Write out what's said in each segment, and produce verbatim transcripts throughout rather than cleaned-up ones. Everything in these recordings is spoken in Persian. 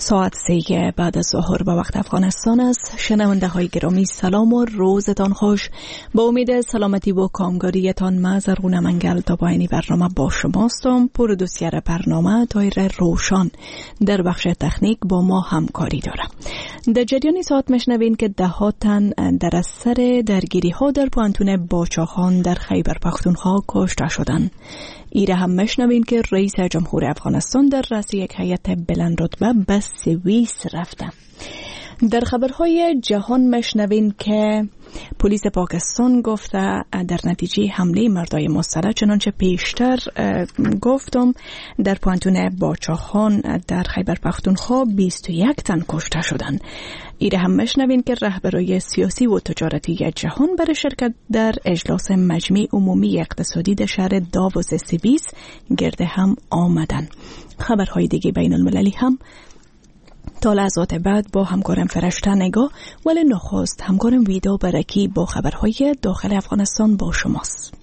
ساعت سه بعد از ظهر به وقت افغانستان است. شنونده های گرامی سلام و روزتان خوش. با امید سلامتی و کامگاریتان من زرغونه منگل تا پایانی برنامه با شماستم. پرودوسر برنامه تایر روشان در بخش تکنیک با ما همکاری داره. در جریان ساعت مشنوین که ده ها تن در اثر درگیری ها در پانتون باچاخان در خیبر پختونخوا کشته شدند. ایره هم مشنوین که رئیس جمهور افغانستان در رأس یک هیئت بلند رتبه به سوئیس رفته. در خبرهای جهان مشنوین که پلیس پاکستان گفته در نتیجه حمله مردای مسلح چنانچه پیشتر گفتم در پانتون باچاخان در خیبر پختونخوا بیست و یک تن کشته شدند. ایره هم مشنوین که رهبرای سیاسی و تجارتی جهان برای شرکت در اجلاس مجمع عمومی اقتصادی در شهر داووس سوئیس گرد هم آمدن. خبرهای دیگه بین المللی هم تا لحظات بعد با همکارم فرشته نگاه، ولی نخست همکارم ویدا برکی با خبرهای داخل افغانستان با شماست.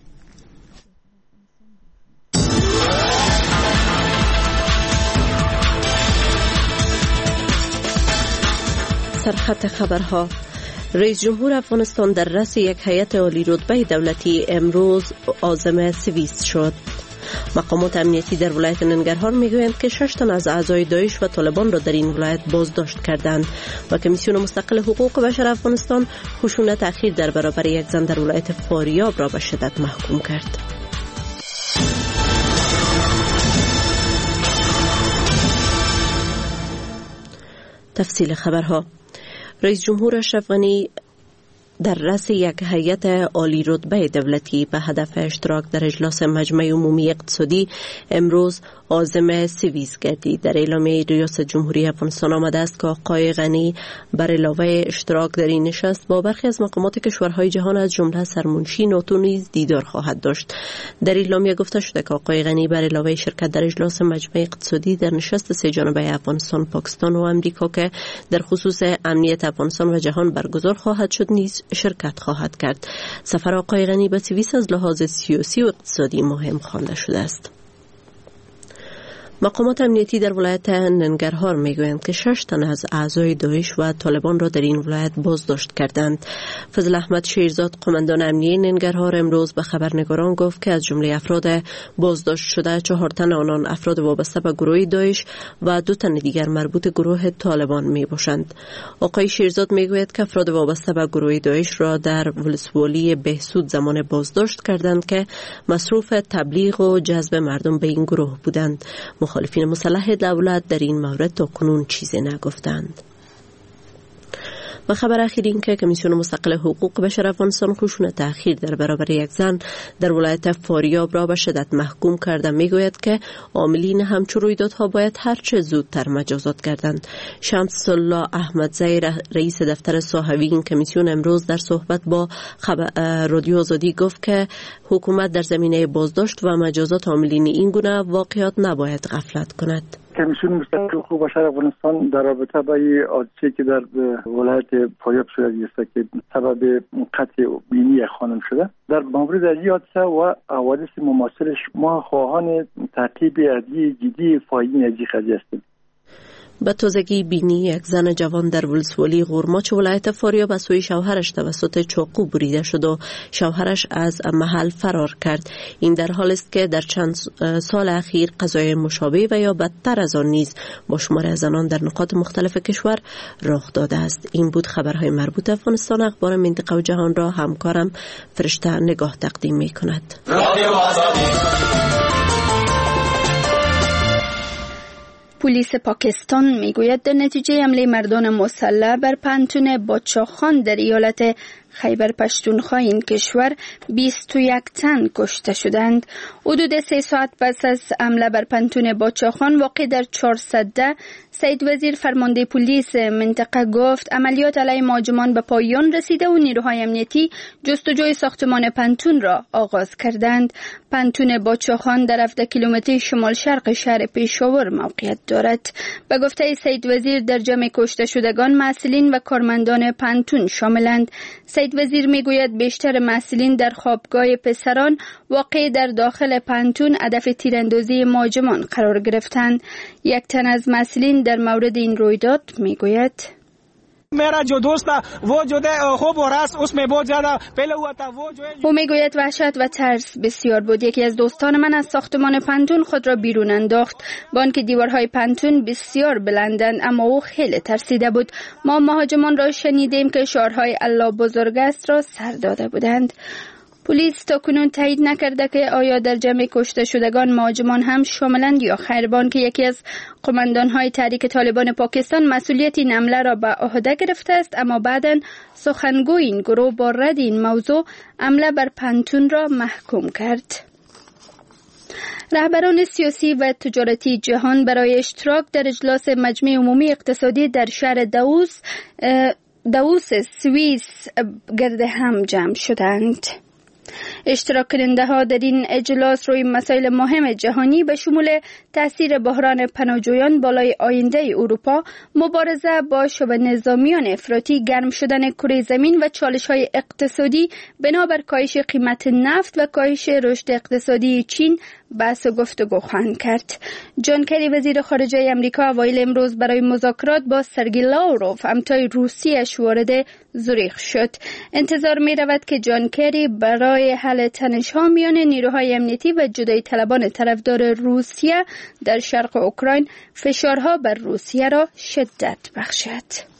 سرخط خبرها: رئیس جمهور افغانستان در رأس یک هیئت عالی رتبه دولتی امروز عازم سوئیس شد. مقامات امنیتی در ولایت ننگرهار میگویند که شش تن از اعضای داعش و طالبان را در این ولایت بازداشت کردند و کمیسیون مستقل حقوق بشر افغانستان خشونت اخیر در برابر یک زن در ولایت فاریاب را به شدت محکوم کرد. تفصیل خبرها: رئیس جمهور اشرف غنی در رأس یک هیئت عالی رتبه دولتی به هدف اشتراک در اجلاس مجمع عمومی اقتصادی امروز عازم سوئیس گردید. در اعلامیه ریاست جمهوری افغانستان آمده است که آقای غنی بر علاوه اشتراک در این نشست با برخی از مقامات کشورهای جهان از جمله سرمنشی ناتو نیز دیدار خواهد داشت. در اعلامیه گفته شده که آقای غنی بر علاوه شرکت در اجلاس مجمع اقتصادی در نشست سه جانبه افغانستان، پاکستان و امریکا که در خصوص امنیت افغانستان و جهان برگزار خواهد شد نیز شرکت خواهد کرد. سفر آقای غنی به سوئیس از لحاظ سیاسی و اقتصادی مهم خوانده شده است. مقامات امنیتی در ولایت ننگرهار میگویند که شش تن از اعضای داعش و طالبان را در این ولایت بازداشت کردند. فضل احمد شیرزاد، قماندان امنیه ننگرهار، امروز به خبرنگاران گفت که از جمله افراد بازداشت شده چهار تن آنان افراد وابسته به گروه داعش و دو تن دیگر مربوط گروه طالبان می باشند. آقای شیرزاد میگوید که افراد وابسته به گروه داعش را در ولسوالی بهسود زمان بازداشت کردند که مصروف تبلیغ و جذب مردم به این گروه بودند. مخالفین مسلح دولت در این مورد تا کنون چیزی نگفتند. و خبر اخیر این که کمیسیون مستقل حقوق بشر افغانستان خشونت اخیر در برابر یک زن در ولایت فاریاب را به شدت محکوم کرده. میگوید که عاملین همچون رویدادها باید هرچه زودتر مجازات گردند. شمس الله احمدزی، رئیس دفتر صحوی این کمیسیون، امروز در صحبت با رادیو آزادی گفت که حکومت در زمینه بازداشت و مجازات عاملین این گونه واقعات نباید غفلت کند. کمیسیون مستقل حقوق بشر افغانستان در رابطه با این حادثه‌ای که در ولایت فاریاب صورت گرفته که سبب قتل بینی خانم شده، در مورد این حادثه و حوادث مماثلش ما خواهان تعقیب ادعای جدی فاعلین از این قضیه هستیم. به تازگی بینی یک زن جوان در ولسوالی غرماچ ولایت فاریاب از سوی شوهرش توسط چاقو بریده شد و شوهرش از محل فرار کرد. این در حالی است که در چند سال اخیر قضای مشابه و یا بدتر از آن نیز با شمار از زنان در نقاط مختلف کشور رخ داده است. این بود خبرهای مربوط افغانستان. اخبار منطقه و جهان را همکارم فرشته نگاه تقدیم می کند. پلیس پاکستان میگوید در نتیجه حمله مردان مسلح بر پانتون باچاخان در ایالت خیبر پختونخوا این کشور بیست و یک تن کشته شدند. حدود سه ساعت پس از حمله بر پانتون باچاخان واقع در چهارصد، سید وزیر فرمانده پلیس منطقه گفت عملیات علیه مهاجمان به پایان رسیده و نیروهای امنیتی جستجوی ساختمان پانتون را آغاز کردند. پانتون باچاخان در هفده کیلومتری شمال شرق شهر پیشاور موقعیت دارد. به گفته سید وزیر در جمع کشته شدگان مسئولین و کارمندان پانتون شاملند. سید وزیر میگوید بیشتر محصلین در خوابگاه پسران واقع در داخل پانتون هدف تیراندازی مهاجمان قرار گرفتند. یک تن از محصلین در مورد این رویداد میگوید मेरा जो दोस्त था वो जो है खूब हो रहा उसमें बहुत ज्यादा पहले हुआ था वो जो है او میگوید وحشت و ترس بسیار بود. یکی از دوستان من از ساختمان پانتون خود را بیرون انداخت. با آنکه دیوارهای پانتون بسیار بلندند اما او خیلی ترسیده بود. ما مهاجمان را شنیدیم که شعارهای الله بزرگ است را سر داده بودند. پلیس تاکنون تایید نکرده که آیا در جمع کشته شدگان مهاجمان هم شاملند یا خیر. بان که یکی از قماندان‌های تحریک طالبان پاکستان مسئولیت این حمله را به عهده گرفته است، اما بعداً سخنگوی این گروه با رد این موضوع حمله بر پانتون را محکوم کرد. رهبران سیاسی و تجارتی جهان برای اشتراک در اجلاس مجمع عمومی اقتصادی در شهر داووس داووس سوئیس گرد هم جمع شدند. اشتراک کننده ها در این اجلاس روی مسائل مهم جهانی به شمول تاثیر بحران پناهجویان بالای آینده اروپا، مبارزه با شبه نظامیان افراطی، گرم شدن کره زمین و چالش های اقتصادی بنابر کاهش قیمت نفت و کاهش رشد اقتصادی چین بحث و گفتگو خواهند کرد. جان کری وزیر خارجه امریکا اوایل امروز برای مذاکرات با سرگئی لاوروف همتای روسیه‌اش وارد زوریخ شد. انتظار می رود که جان کری برای حل تنش‌ها میان نیروهای امنیتی و جدایی طلبان طرفدار روسیه در شرق اوکراین فشارها بر روسیه را شدت بخشد.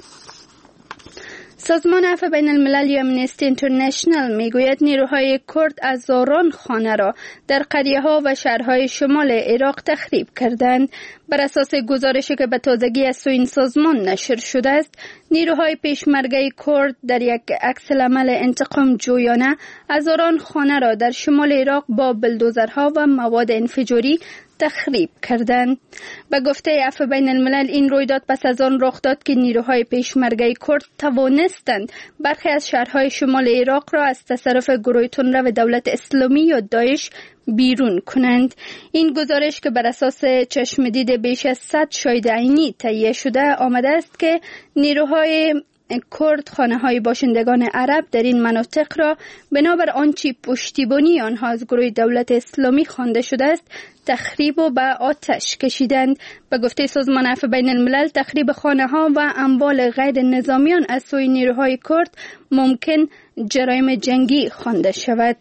سازمان عفو بین الملل یا امنستی اینترنشنال میگوید نیروهای کرد هزاران خانه را در قریه‌ها و شهرهای شمال عراق تخریب کردند. بر اساس گزارشی که به تازگی از سوی این سازمان نشر شده است، نیروهای پیشمرگه کرد در یک عکس‌العمل انتقام جویانه هزاران خانه را در شمال عراق با بلدوزرها و مواد انفجاری تخریب کردند. به گفته عفو بین الملل این رویداد پس از آن رخ داد که نیروهای پیشمرگه کرد توانستند برخی از شهرهای شمال عراق را از تصرف گروه تندرو دولت اسلامی یا داعش بیرون کنند. این گزارش که بر اساس چشم دید بیش از صد شاهد عینی تهیه شده آمده است که نیروهای کرد خانه های باشندگان عرب در این مناطق را بنابر آنچه پشتیبانی آنها از گروه دولت اسلامی خوانده شده است تخریب و به آتش کشیدند. به گفته سازمان عفو بین الملل تخریب خانه ها و اموال غیر نظامیان از سوی نیروهای کرد ممکن جرایم جنگی خوانده شود.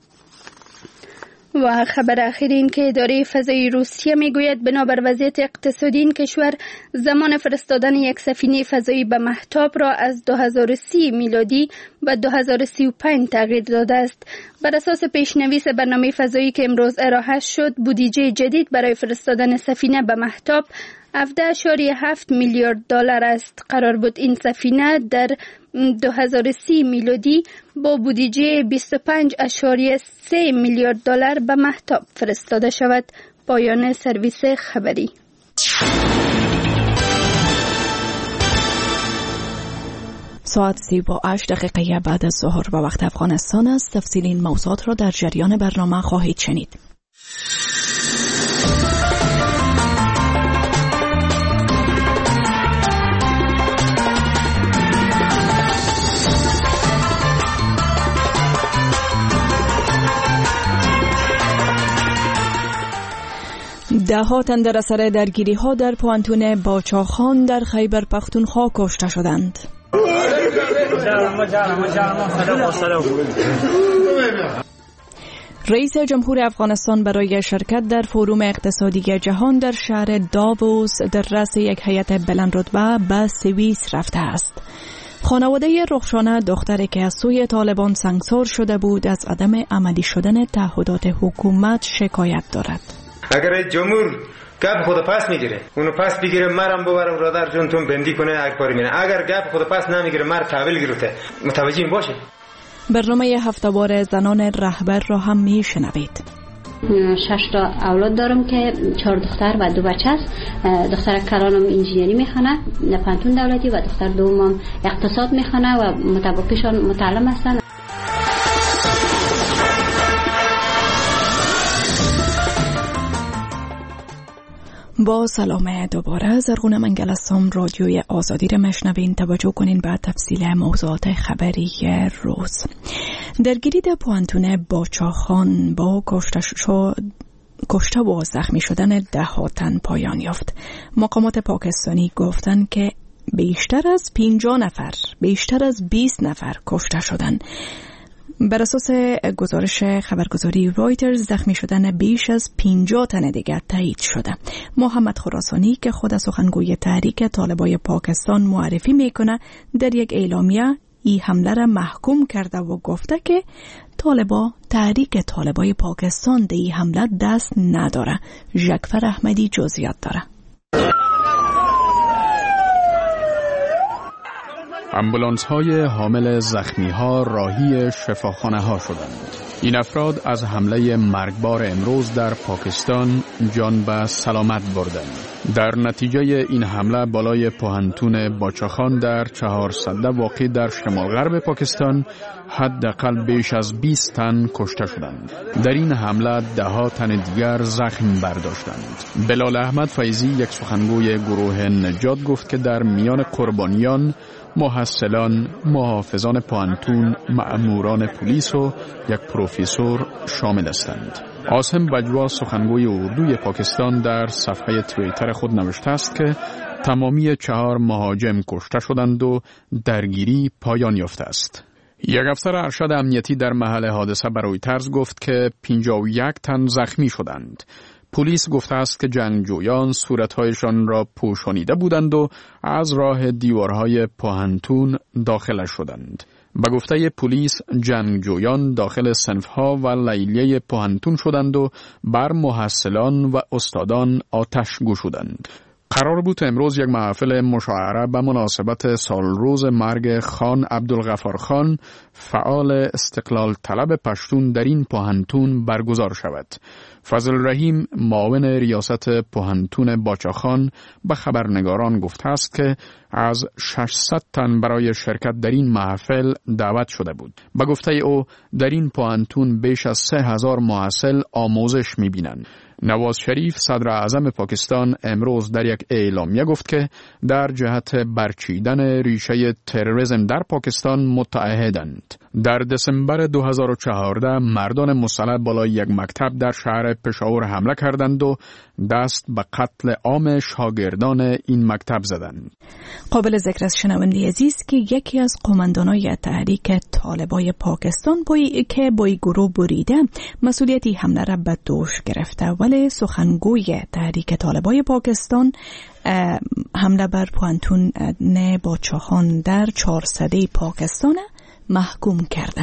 و خبر اخیر این که اداره فضایی روسیه میگوید بنابر وضعیت اقتصادی این کشور زمان فرستادن یک سفینه فضایی به مهتاب را از دو هزار و سی میلادی به دو هزار و سی و پنج تغییر داده است. بر اساس پیشنویس برنامه فضایی که امروز ارائه شد، بودجه جدید برای فرستادن سفینه به مهتاب هفده اشاری هفت میلیارد دلار است. قرار بود این سفینه در دو هزار و سی میلادی با بودجه بیست و پنج اشاری سه میلیارد دلار به مهتاب فرستاده شود. پایان سرویس خبری. ساعت سی و هشت دقیقه بعد از ظهر به وقت افغانستان است. تفصیل این موضوعات را در جریان برنامه خواهید شنید. ده ها تن در اثر درگیری ها در پوانتون باچاخان در خیبر پختونخوا کشته شدند. رئیس جمهور افغانستان برای شرکت در فروم اقتصادی جهان در شهر داووس در رأس یک هیئت بلندرتبه به سوئیس رفته است. خانواده رخشانه دختری که از سوی طالبان سنگسار شده بود از عدم عملی شدن تعهدات حکومت شکایت دارد. اگر جمهور گپ خود پس میگیره اونو پس بگیره مرم ببرم رادار جونتون بندی کنه اگر میره، اگر گپ خود پس نمیگیره مر تحویل گرفته. متوجه باشه. برنامه هفته‌وار زنان رهبر را هم میشنوید. شش تا اولاد دارم که چهار دختر و دو بچه است. دختر کلانم انجینری میخونه پانتون دولتی و دختر دومم اقتصاد میخونه و متبقیشان متعلم هستن. با سلام دوباره زرغون منگل هستم. رادیوی آزادی را مشنوین. توجه کنین به تفصیل موضوعات خبری روز. درگیری در پوانتون باچاخان با کشته شد کشته و زخمی شدن ده ها تن پایان یافت. مقامات پاکستانی گفتند که بیشتر از پنجاه نفر بیشتر از بیست نفر کشته شدند. بر اساس گزارش خبرگزاری رایترز زخمی شدن بیش از پنجاه تن دیگر تایید شده. محمد خراسانی که خود سخنگوی تحریک طالبای پاکستان معرفی میکنه در یک اعلامیه این حمله را محکوم کرده و گفته که طالبا تحریک طالبای پاکستان در این حمله دست نداره. ژکفر احمدی جزئیات داره. امبولانس های حامل زخمی ها راهی شفاخانه ها شدند. این افراد از حمله مرگبار امروز در پاکستان جان به سلامت بردند. در نتیجه این حمله بالای پوهنتون باچاخان در چهارسده واقع در شمال غرب پاکستان حداقل بیش از بیست تن کشته شدند. در این حمله ده ها تن دیگر زخم برداشتند. بلال احمد فیضی یک سخنگوی گروه نجات گفت که در میان قربانیان محصلان، محافظان پوهنتون، مأموران پلیس و یک پروفسور شامل هستند. عاصم بجوا سخنگوی اردوی پاکستان در صفحه توییتر خود نوشته است که تمامی چهار مهاجم کشته شدند و درگیری پایان یافته است. یک افسر ارشد امنیتی در محل حادثه به رویترز گفت که پنجاه و یک تن زخمی شدند. پلیس گفته است که جنگجویان صورتهایشان را پوشانیده بودند و از راه دیوارهای پوهنتون داخل شدند. به گفته پلیس جنگجویان داخل صنفها و لیلیه پوهنتون شدند و بر محصلان و استادان آتش گشودند. قرار بود امروز یک محفل مشاعره به مناسبت سالروز مرگ خان عبدالغفار خان، فعال استقلال طلب پشتون در این پوهنتون برگزار شود. فضل رحیم معاون ریاست پوهنتون باچاخان به خبرنگاران گفته است که از ششصد تن برای شرکت در این محفل دعوت شده بود. به گفته او در این پوهنتون بیش از سه هزار محصل آموزش می‌بینند. نواز شریف صدر اعظم پاکستان امروز در یک اعلامیه گفت که در جهت برچیدن ریشه تروریسم در پاکستان متعهدند. در دسامبر دو هزار و چهارده مردان مسلح بالای یک مکتب در شهر پشاور حمله کردند و دست به قتل عام شاگردان این مکتب زدند. قابل ذکر است شنونده عزیز که یکی از قماندانای تحریک طالبای پاکستان بایی که با گروه بریده مسئولیتی حمله را به دوش گرفته، ولی سخنگوی تحریک طالبای پاکستان حمله بر پوهنتون باچاخان در چهارسده پاکستان محکوم کرده.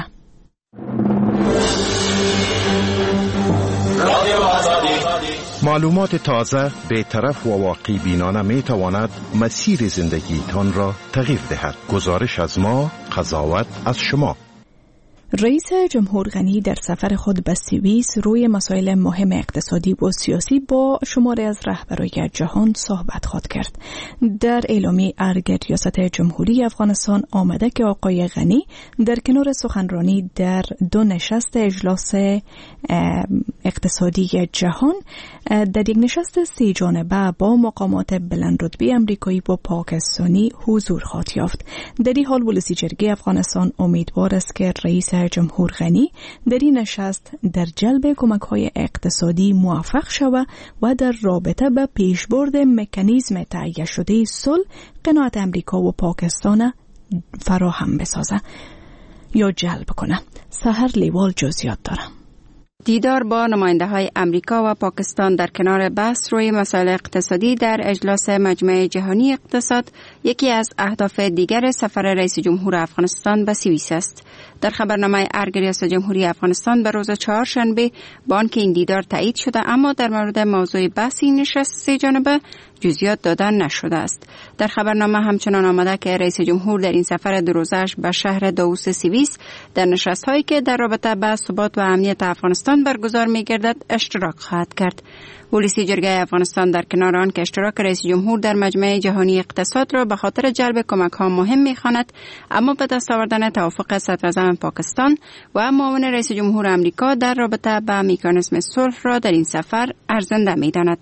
معلومات تازه، بی‌طرف و واقعی بینانه می تواند مسیر زندگیتان را تغییر دهد. گزارش از ما، قضاوت از شما. رئیس جمهور غنی در سفر خود به سوئیس روی مسائل مهم اقتصادی و سیاسی با شماری از رهبران جهان صحبت خواهد کرد. در اعلامیه ارگ ریاست جمهوری افغانستان آمده که آقای غنی در کنار سخنرانی در دو نشست اجلاس اقتصادی جهان در یک نشست سه جانبه با مقامات بلندرتبه امریکایی و پاکستانی حضور خواهد یافت. در این حال ولسی جرگه افغانستان امیدوار است که رئیس جمهور غنی در این نشست در جلب کمک‌های اقتصادی موفق شود و در رابطه به پیشبرد مکانیزم تهیه شده صلح قناعت امریکا و پاکستان فراهم بسازه یا جلب کنه. سحر لیوال جزئیات داره. دیدار با نماینده های امریکا و پاکستان در کنار بحث روی مسائل اقتصادی در اجلاس مجمع جهانی اقتصاد یکی از اهداف دیگر سفر رئیس جمهور افغانستان به سوئیس است. در خبرنامه ارگ ریاست جمهوری افغانستان به روز چهارشنبه با آنکه این دیدار تایید شده، اما در مورد موضوع بحث این نشست سه جانبه جزئیات دادن نشده است. در خبرنامه همچنان آمده که رئیس جمهور در این سفر دو روزه‌اش به شهر داووس سوئیس در نشست‌هایی که در رابطه با ثبات و امنیت افغانستان برگزار می‌گردد اشتراک خواهد کرد. ولسی جرگه افغانستان در کنار آن که اشتراک رئیس جمهور در مجمع جهانی اقتصاد را به خاطر جلب کمک‌ها مهم می‌خواند، اما به دست آوردن توافق صدراعظم پاکستان و معاون رئیس جمهور آمریکا در رابطه با مکانیزم صلح را در این سفر ارزنده می‌داند.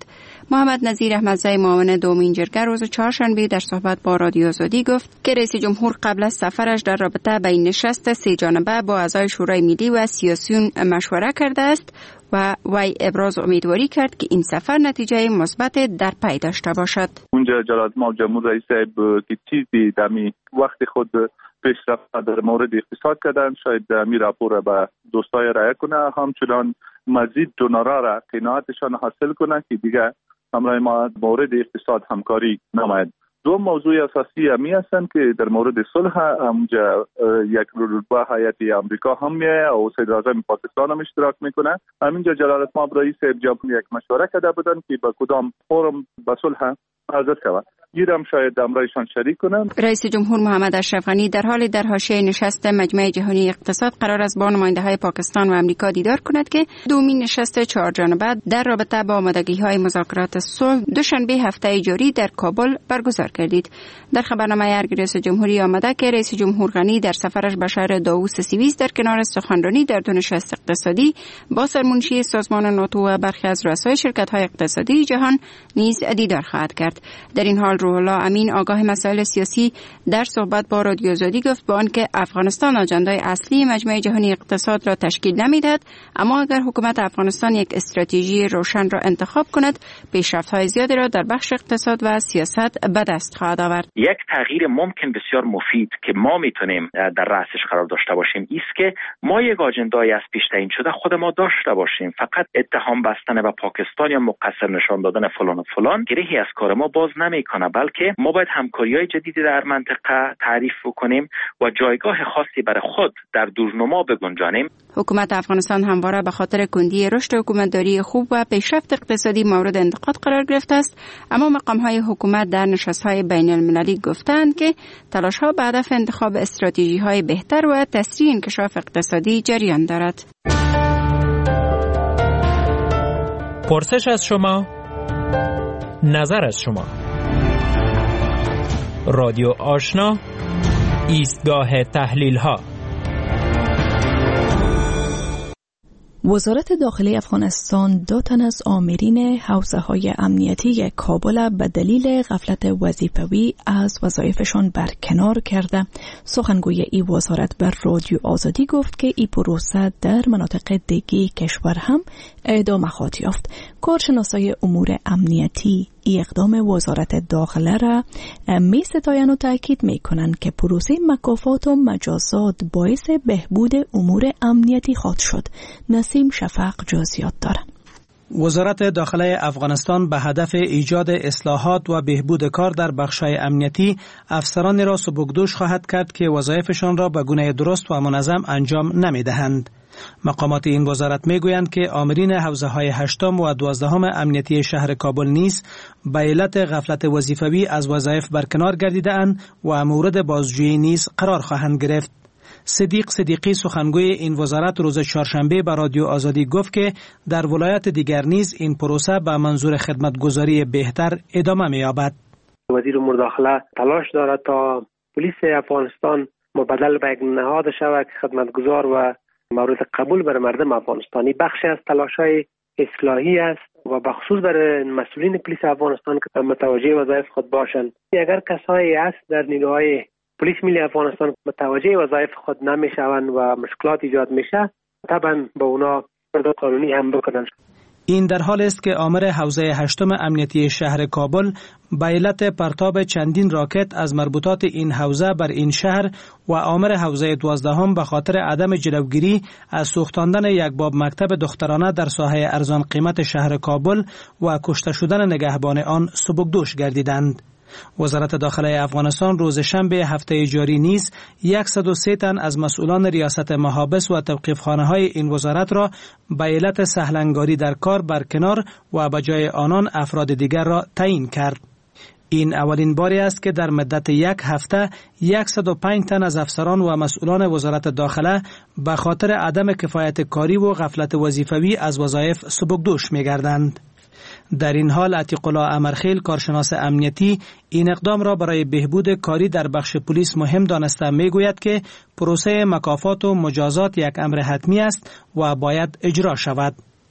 محمد نظیر احمدزی معاون دومین جرگه روز چهارشنبه در صحبت با رادیو آزادی گفت که رئیس جمهور قبل از سفرش در رابطه با این نشست سه جانبه با اعضای شورای ملی و سیاسیون مشوره کرده است و وی ابراز امیدواری کرد که این سفر نتیجه مثبت در پی داشته باشد. اونجا جلالت مآب جمهور رئیس که چیزی دمی وقت خود پیشرفت در مورد اقتصاد کردن، شاید می راپور را به دوستای رایه کنه، همچنان مزید دونارا را قناعتشان حاصل کنه که دیگه همراه ما مورد اقتصاد همکاری نماید. دو موضوع اساسی همی هستند که در مورد صلح همونجا یک رتبه هیئت آمریکا هم میه و صدر اعظم پاکستان هم اشتراک میکنه. همینجا جلالت مآب رئیس جمهور یک مشوره کرده بودن که با کدام فورم به صلح حاضر شود. گیرم شاید امرایشان شریک کنم. رئیس جمهور محمد اشرف غنی در حال در حاشیه نشست مجمع جهانی اقتصاد قرار است با نماینده‌های پاکستان و امریکا دیدار کند که دومین نشست چهار جانبه در رابطه با آمادگی‌های مذاکرات صلح دوشنبه هفته جاری در کابل برگزار گردید. در خبرنامه ارگ رئیس جمهوری آمده که رئیس جمهور غنی در سفرش به شهر داووس سوئیس در کنار سخنرانی در دو نشست اقتصادی با سرمنشی سازمان ناتو و برخی از رؤسای شرکت‌های اقتصادی جهان نیز دیدار خواهد کرد. در این حال روح الله امین آگاه مسائل سیاسی در صحبت با رادیو آزادی گفت با آنکه افغانستان اجندای اصلی مجمع جهانی اقتصاد را تشکیل نمیدهد، اما اگر حکومت افغانستان یک استراتژی روشن را انتخاب کند، پیشرفت‌های زیادی را در بخش اقتصاد و سیاست به دست خواهد آورد. یک تغییر ممکن بسیار مفید که ما میتونیم در رأسش قرار داشته باشیم است که ما یک اجندای از پیش تعیین شده خود ما داشته باشیم. فقط اتهام بستن به پاکستان یا مقصر نشان دادن فلان و فلان گرهی از کار ما باز نمیکنه، بلکه ما باید همکاری‌های جدیدی در منطقه تعریف بکنیم و جایگاه خاصی برای خود در دورنما بگنجانیم. حکومت افغانستان همواره به خاطر کندی رشد حکومتداری خوب و پیشرفت اقتصادی مورد انتقاد قرار گرفته است، اما مقام‌های حکومت در نشست‌های بین‌المللی گفتند که تلاش‌ها به هدف انتخاب استراتژی‌های بهتر و تسریع انکشاف اقتصادی جریان دارد. پرسش از شما، نظر از شما. رادیو آشنا، ایستگاه تحلیل ها. وزارت داخلی افغانستان دو تن از آمرین حوزه‌های امنیتی کابل به دلیل غفلت وظیفوی از وظایفشان برکنار کرده. سخنگوی این وزارت بر رادیو آزادی گفت که این پروسه در مناطق دیگه کشور هم ادامه خواهد یافت. کارشناسای امور امنیتی ای اقدام وزارت داخله را می ستاین و تاکید می کنند که پروسه مکافات و مجازات باعث بهبود امور امنیتی خواهد شد. نسیم شفق جزئیات دارد. وزارت داخله افغانستان به هدف ایجاد اصلاحات و بهبود کار در بخش‌های امنیتی افسران را سبکدوش خواهد کرد که وظایفشان را به گونه درست و منظم انجام نمی‌دهند. مقامات این وزارت میگویند که آمرین حوزه‌های هشتم و دوازدهم امنیتی شهر کابل نیز به علت غفلت وظیفوی از وظایف برکنار گردیده‌اند و مورد بازجویی نیز قرار خواهند گرفت. صدیق صدیقی سخنگوی این وزارت روز چهارشنبه به رادیو آزادی گفت که در ولایت دیگر نیز این پروسه به منظور خدمتگزاری بهتر ادامه می‌یابد. وزیر امور داخله تلاش دارد تا پلیس افغانستان مبدل به یک نهاد شود که خدمتگزار و مورد قبول برای مردم افغانستانی. بخشی از تلاش‌های اصلاحی است و بخصوص برای مسئولین پلیس افغانستان که متوجه وظایف خود باشند. اگر کسایی است در نیروهای پلیس ملی افغانستان متوجه وظایف خود نمیشوند و مشکلات ایجاد میشه، طبعا به اونا اقدام قانونی هم بکنند. این در حال است که آمر حوزه هشتم امنیتی شهر کابل به علت پرتاب چندین راکت از مربوطات این حوزه بر این شهر و آمر حوزه دوازدهم به خاطر عدم جلوگیری از سوختاندن یک باب مکتب دخترانه در ساحه ارزان قیمت شهر کابل و کشته شدن نگهبان آن سبکدوش گردیدند. وزارت داخله افغانستان روز شنبه هفته جاری نیز صد و سه تن از مسئولان ریاست محابس و توقیفخانه های این وزارت را به علت سهلنگاری در کار برکنار و به جای آنان افراد دیگر را تعیین کرد. این اولین باری است که در مدت یک هفته صد و پنج تن از افسران و مسئولان وزارت داخله به خاطر عدم کفایت کاری و غفلت وظیفوی از وظایف سبکدوش می‌گردند. در این حال عتیق الله امرخیل کارشناس امنیتی این اقدام را برای بهبود کاری در بخش پلیس مهم دانسته میگوید که پروسه مکافات و مجازات یک امر حتمی است و باید اجرا شود.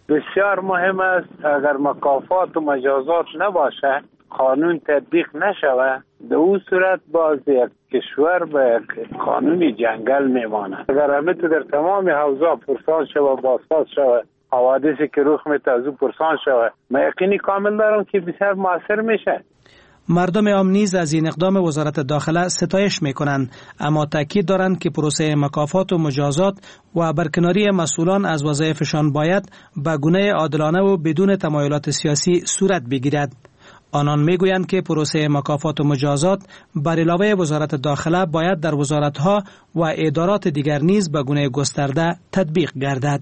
بسیار مهم است. اگر مکافات و مجازات نباشه، قانون تطبیق نشوه، در اون صورت باز یک کشور به قانون جنگل میمانه. اگر همه تو در تمام حوزه پرسان شوه، بازساز شوه، حوادثی که رخ میده از اون پرسان شوه، من یقینی کامل دارم که بسیار موثر میشه. مردم عام نیز از این اقدام وزارت داخله ستایش میکنند، اما تاکید دارند که پروسه مکافات و مجازات و برکناری مسئولان از وظایفشان باید به گونه عادلانه و بدون تمایلات سیاسی صورت بگیرد. آنان میگویند که پروسه مکافات و مجازات بر علاوه وزارت داخله باید در وزارتها و ادارات دیگر نیز به گونه گسترده تطبیق گردد.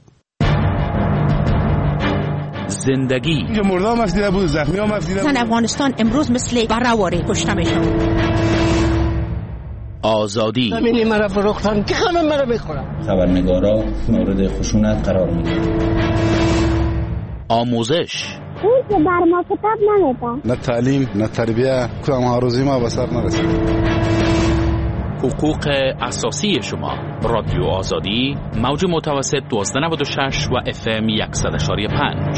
زندگی اینجا مردم مفدیده بود، زخمی ها مفدیده بود. افغانستان امروز مثل برهواری کشته میشن. آزادی همینی مرا فروختن که همه مرا میخورن. خبرنگارا مورد خشونت قرار میدن. آموزش اون که بر ما کتاب نمیده. نه تعلیم نه تربیه، کدام هاروزی ما به سر نرسید. حقوق اساسی شما. رادیو آزادی، موج متوسط دوازده نود و شش و اف ام صد و پنج.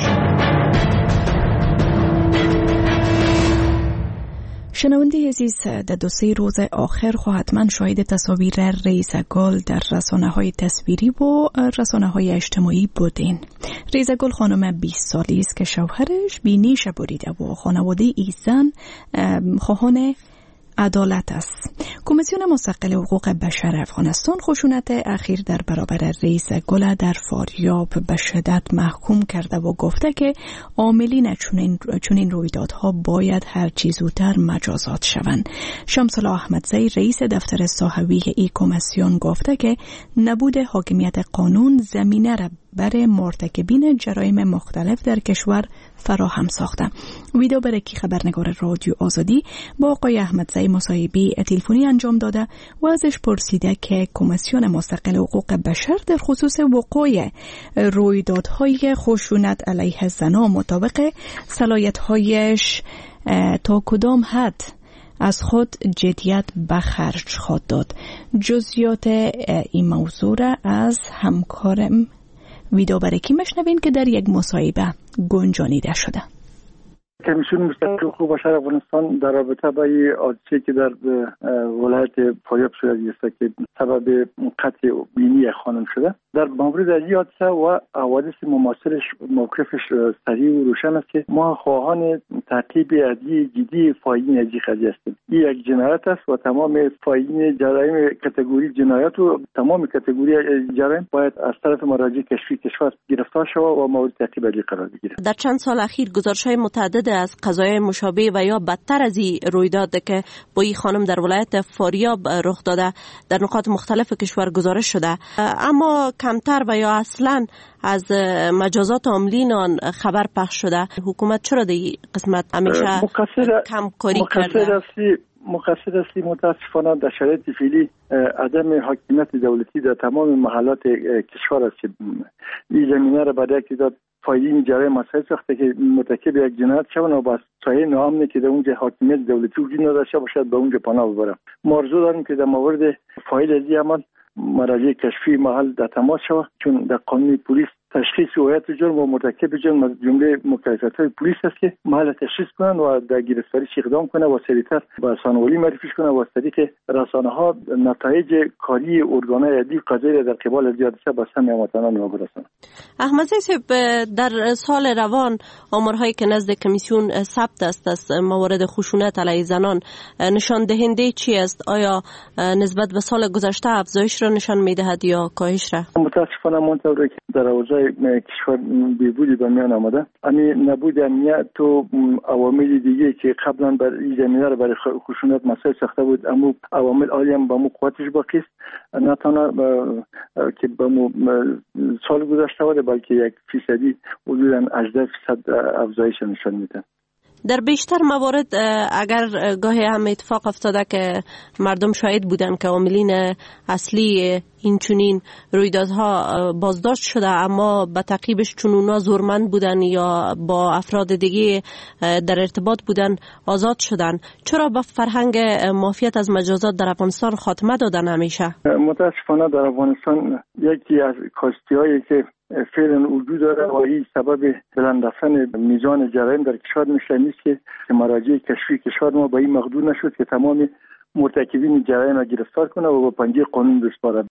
شنونده عزیز، در دو سه روز آخر خو حتما شاهد تصاویر رئیس گل در رسانه‌های تصویری و رسانه‌های اجتماعی بودین. رئیس گل خانم بیست سالی است که شوهرش بینیش بریده و خانواده ای زن خواهان عدالت است. کمیسیون مستقل حقوق بشر افغانستان خشونت اخیر در برابر رئیس گل در فاریاب به شدت محکوم کرده و گفته که عاملین چنین چنین رویدادها باید هر چه زودتر مجازات شوند. شمس الله احمدزی رئیس دفتر صحوی ای کمیسیون گفته که نبود حاکمیت قانون زمینه را برای مرتکبین جرایم مختلف در کشور فراهم ساخته. ویدیو برکی خبرنگار رادیو آزادی با آقای احمدزی مصاحبه تلفنی انجام داده و ازش پرسیده که کمیسیون مستقل حقوق بشر در خصوص وقوع رویدادهای خشونت علیه زنان مطابق صلاحیت‌هایش تا کدام حد از خود جدیت به خرج خواهد داد. جزئیات این موضوع را از همکارم ویدیو برکی مشنوین که در یک مصاحبه گنجانیده شده. کمیسیون مستقل حقوق بشر افغانستان در رابطه با این حادثه‌ای که در ولایت فاریاب صورت گرفته که سبب قتل بینی خانم شده، در مورد این حادثه و حوادث مماثلش موقفش صریح و روشن است که ما خواهان تعقیب ادعی جدی فاعلین از این قضیه هستیم. این یک جنایت است و تمام فاعلین جرایم کاتگوری جنایت و تمام کاتگوری جرایم باید از طرف مراجع کشفی کشور گرفتار شود و مورد تعقیب ادعی قرار بگیرد. در چند سال اخیر گزارش‌های متعدد از قضایای مشابه و یا بدتر از این رویداد که با این خانم در ولایت فاریاب رخ داده در نقاط مختلف کشور گزارش شده، اما کمتر و یا اصلا از مجازات عاملین آن خبر پخش شده. حکومت چرا در این قسمت همیشه کم کاری کرده؟ مقصر اصلی متاسفانه در شرایط فعلی عدم حاکمیت دولتی در تمام محلات کشور است که این زمینه را برای که داد فاعلین جرایم مسائل ساخته که مرتکب یک جنایت شوند و با سایه نامه که در اونجا حاکمیت دولتی وجود نداشته باشد به اونجا پناه ببرند. ما آرزو داریم که در مورد فاعل از این عمل مراجع کشفی محل در تماس شود، چون در قانون پلیس تشخیص هویت جرم و مرتکب جرم از جمله مکلفیت‌های پلیس است که محل تشخیص کنند و در گرفتاریش اقدام کنند و سریعتر به سانولی معرفیش کنند و از طریق رسانه‌ها نتایج کاری ارگان‌های عدلی قضایی در قبال از حادثه به سمع هموطنان ما برسانند. احمدزی صاحب، در سال روان آمارهایی که نزد کمیسیون ثبت است از موارد خشونت علیه زنان نشان دهنده چی است؟ آیا نسبت به سال گذشته افزایش را نشان می‌دهد یا کاهش را؟ متاسفانه منطقه که در اوضاع کشور بیبودی به میان آمده، همین نبود امنیت و عوامل دیگه که قبلا بر این زمینه را برای خشونت مسائل ساخته بود، اما عوامل عالی هم با مو قوتش باقی است، نه تنها که با مو سال گذشته بود بلکه یک فیصدی حدوداً هجده درصد افزایش نشان میده. در بیشتر موارد اگر گاهی هم اتفاق افتاده که مردم شاهد بودن که عاملین اصلی این چنین رویدادها بازداشت شده، اما به تعقیبش چون اونا زورمند بودن یا با افراد دیگه در ارتباط بودن آزاد شدن. چرا به فرهنگ معافیت از مجازات در افغانستان خاتمه دادن همیشه؟ متاسفانه در افغانستان یکی از کاستی‌هایی که فعلا وجود داره و این سبب بلند رفتن میزان جرایم در کشور میشه نیست که مراجع کشفی کشور ما با این مقدور نشد که تمام مرتکبین جرایم را گرفتار کنه و با پنجه قانون بسپاره.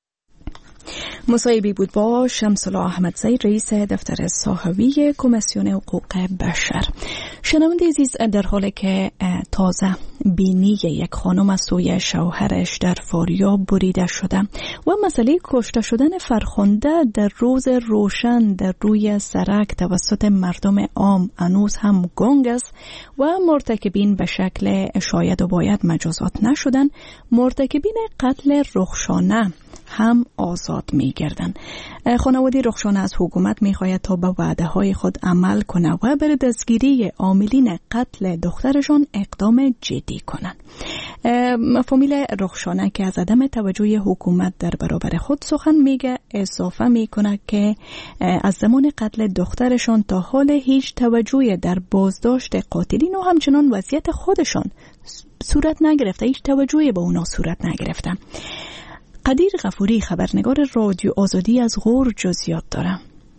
مصاحبه‌ای بود با شمس الله احمدزی، رئیس دفتر صحوی کمیسیون حقوق بشر. شنونده عزیز، در حالی که تازه بینی یک خانم از سوی شوهرش در فاریاب بریده شده و مسئله کشته شدن فرخنده در روز روشن در روی سرک توسط مردم عام هنوز هم گنگ است و مرتکبین به شکل شاید و باید مجازات نشدن، مرتکبین قتل رخشانه هم آزاد می گردن. خانواده رخشانه از حکومت می خواهد تا به وعده های خود عمل کنه و بر دستگیری عاملین قتل دخترشان اقدام جدی کنند. فامیل رخشانه که از عدم توجه حکومت در برابر خود سخن میگه، اضافه میکنه که از زمان قتل دخترشان تا حال هیچ توجهی در بازداشت قاتلین و همچنان وضعیت خودشان صورت نگرفته، هیچ توجهی به اونا صورت نگرفته. قدیر غفوری، خبرنگار رادیو آزادی، از غور جزئیات داره.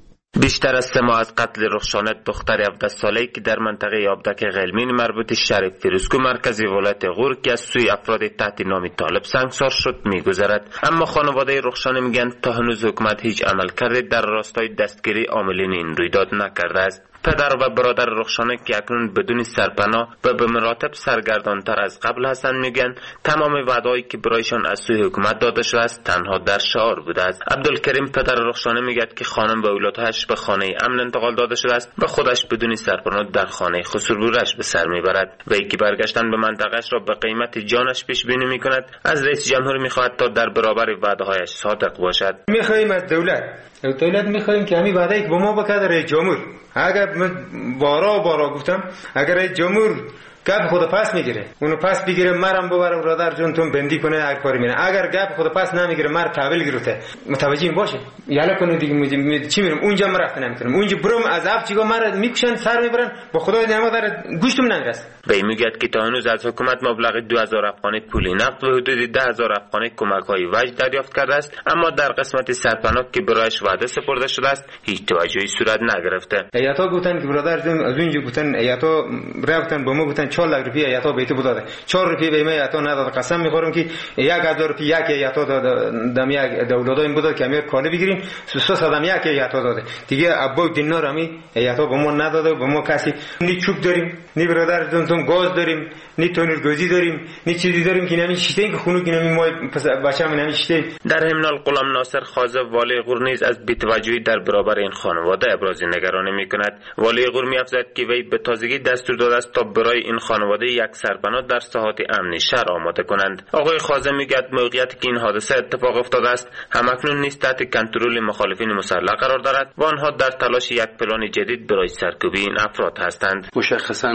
بیشتر از سه ماه از قتل رخشانه دختر هفده ساله‌ای که در منطقه آبدک غلمین مربوط شهر فیروزکو مرکزی ولایت غور که از سوی افراد تحت نام طالب سنگسار شد میگذرد. اما خانواده رخشانه میگن تا هنوز حکومت هیچ عمل کرده در راستای دستگیری عاملین این رویداد نکرده است. پدر و برادر رخشانه که اکنون بدون سرپناه و به مراتب سرگردانتر از قبل هستند میگن تمام وعده‌ای که برایشان از سوی حکومت داده شده است تنها در شعار بوده است. عبدالکریم پدر رخشانه میگه که خانم و اولادش به خانه امن انتقال داده شده است و خودش بدون سرپناه در خانه خسرورش به سر میبرد. وی که برگشتن به منطقهش را به قیمت جانش پیش بینی میکند. از رئیس جمهور میخواهد تا در برابر وعده‌هایش صادق باشد. میخواهیم از دولت دولت میخواهیم که همین وعده‌ای که با ما بکرد رئیس جمهور، اگر من بارا بارا گفتم اگر رئیس جمهور گپ خود پس میگیره اونو پس بگیره مرم ببره برادر جون تون بندی کنه هر کاری میره، اگر گپ خود پس نمیگیره مر تحویل گرفته متوجه باشه یالا کنه دیگه می چی میرم اونجا مرفت نمیکنم اونجا برم از اف چیگا مر میکشن سر میبرن با خدای نعمت داره گوشتم نمیرسه. وی میگه که تا هنوز از حکومت مبلغ دو هزار افغانی پول نقد و حدود ده هزار افغانی کمک های وجه دریافت کرده است، اما در قسمت سرپناه که برایش وعده سپرده شده است هیچ توجهی صورت نگرفته. ایاتا گفتن که برادر جون از اونجا گفتن ایاتا رفتن با ما گفتن چهار لک روپیه ایاتا بیت بوده، چهار روپیه به ما ایاتا نداد. قسم میخورم که یک هزار روپیه یک ایاتا داد دم یک دولتای بود که امیر کالی بگیریم سه صد یک ایاتا داده دیگه ابو دینار می ایاتا به ما نداده. به ما کسی نی چوب داریم نی برادر جون تون گاز داریم نی تونر گازی داریم نی چیزی داریم که نمیشته که خونو که نمی ما بچه‌م نمیشته. در همین غلام ناصر خازه والی غور نیز از بی‌توجهی در برابر این خانواده ابراز نگرانی میکند. والی غور می‌افزاید که وی به تازگی دستور داده است تا برای این خانواده یک سرپناه در ساحات امنی شهر آماده کنند. آقای خازه میگوید موقعیتی که این حادثه اتفاق افتاده است همکنون نیز تحت کنترل مخالفین مسلح قرار دارد و آنها در تلاش یک پلان جدید برای سرکوبی این افراد هستند. مشخصاً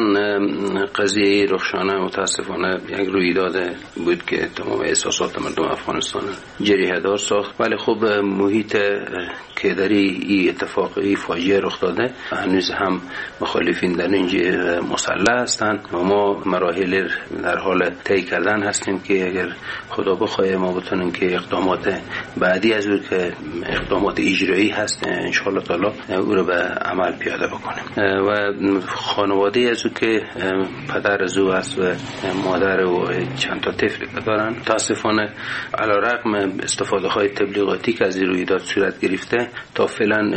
قضیه رخشانه متاسفانه یک رویداد بود که تمام احساسات مردم افغانستان جریحه دار ساخت، ولی خب محیط که در این اتفاق این فاجعه رخ داده هنوز هم مخالفین در اینجا مسلح هستند و ما مراحل در حال طی کردن هستیم که اگر خدا بخواد ما بتونیم که اقدامات بعدی از اون که اقدامات اجرایی هست ان شاء الله تعالی او رو به عمل پیاده بکنیم. و خانواده از او که پدر از او است و مادر و چند تا طفل که دارن متاسفانه علیرغم استفاده های تبلیغاتی که از این رویداد صورت گرفته تا فعلا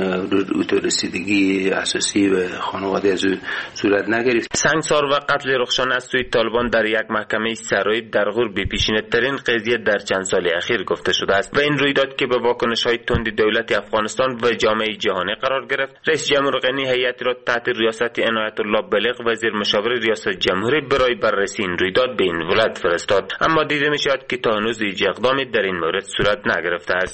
رسیدگی اساسی به خانواده از او صورت نگرفت. سنگسار و قتل رخشانه از سوی طالبان در یک محکمه سرایی در غور بی‌پیشینه ترین قضیه در چند سال اخیر گفته شده است و این رویداد که به واکنش های تند دولت افغانستان و جامعه جهانی قرار گرفت، رئیس جمهور غنی هیئتی را تحت ریاست عنایت الله بلیغ وزیر مشاور ریاست جمهوری برای بررسی این رویداد به این ولایت فرستاد، اما دیده می‌شود که تا هنوز هیچ اقدامی در این مورد صورت نگرفته است.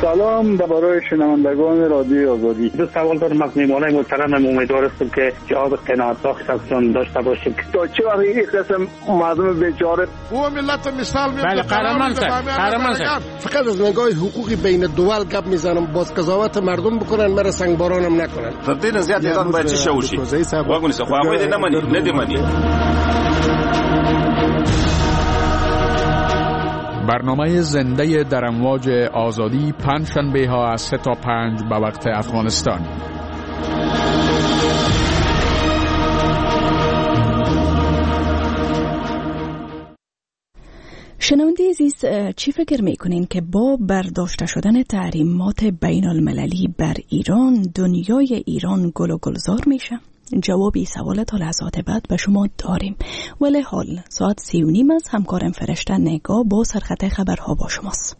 سلام برای شنوندگان رادیو آزادی. دو سوال دارم از میهمانای محترم. امیدوار هستم که جواب قناعت بخش ازشون داشته باشیم. تا چه وقت این قسم مردم بیچاره او ملت مثال میاد. بله قهرمان صاحب، قهرمان صاحب. فقط از نگاه حقوقی بین دول گپ میزنم، باز قضاوت مردم بکنن، مرا سنگبارانم نکنن. تدین زیاد ایران باید چه شوشی. واگونی سه خواهی باید نمانی، ندیمانی. برنامه زنده در امواج آزادی پنج شنبه ها از سه تا پنج به وقت افغانستان. شنونده عزیز، چی فکر میکنین که با برداشته شدن تحریمات بین المللی بر ایران دنیای ایران گل و گلزار میشه؟ جوابی سوال تا لحظات بعد به شما داریم، ولی حال ساعت سی و نیم از همکارم فرشته نگاه با سرخط خبرها با شماست.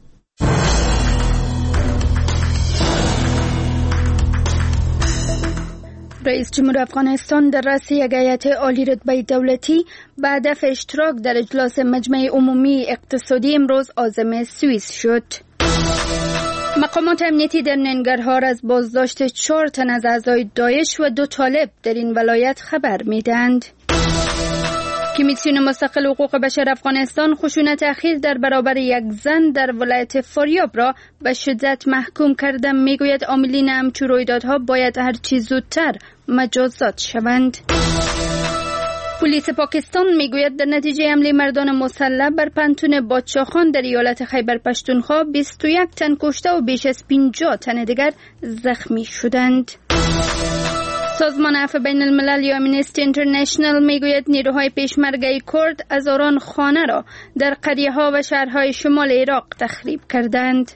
رئیس جمهور افغانستان در رأس یک هیئت عالی رتبه دولتی به هدف اشتراک در اجلاس مجمع عمومی اقتصادی امروز عازم سوئیس شد. مقامات امنیتی در ننگرهار از بازداشت چهار تن از اعضای داعش و دو طالب در این ولایت خبر میدهند. کمیسیون مستقل حقوق بشر افغانستان خشونت اخیر در برابر یک زن در ولایت فاریاب را به شدت محکوم کرده. میگوید عاملین همچو رویدادها باید هرچی زودتر مجازات شوند. پلیس پاکستان میگوید در نتیجه حمله مردان مسلح بر پنتون بادشاهخان در ایالت خیبر پشتونخوا بیست و یک تن کشته و بیش از پنجاه تن دیگر زخمی شدند. سازمان عفو بین الملل یا امنستی اینترنشنال میگوید نیروهای پیشمرگه کرد از آران خانه را در قریه ها و شهرهای شمال عراق تخریب کردند.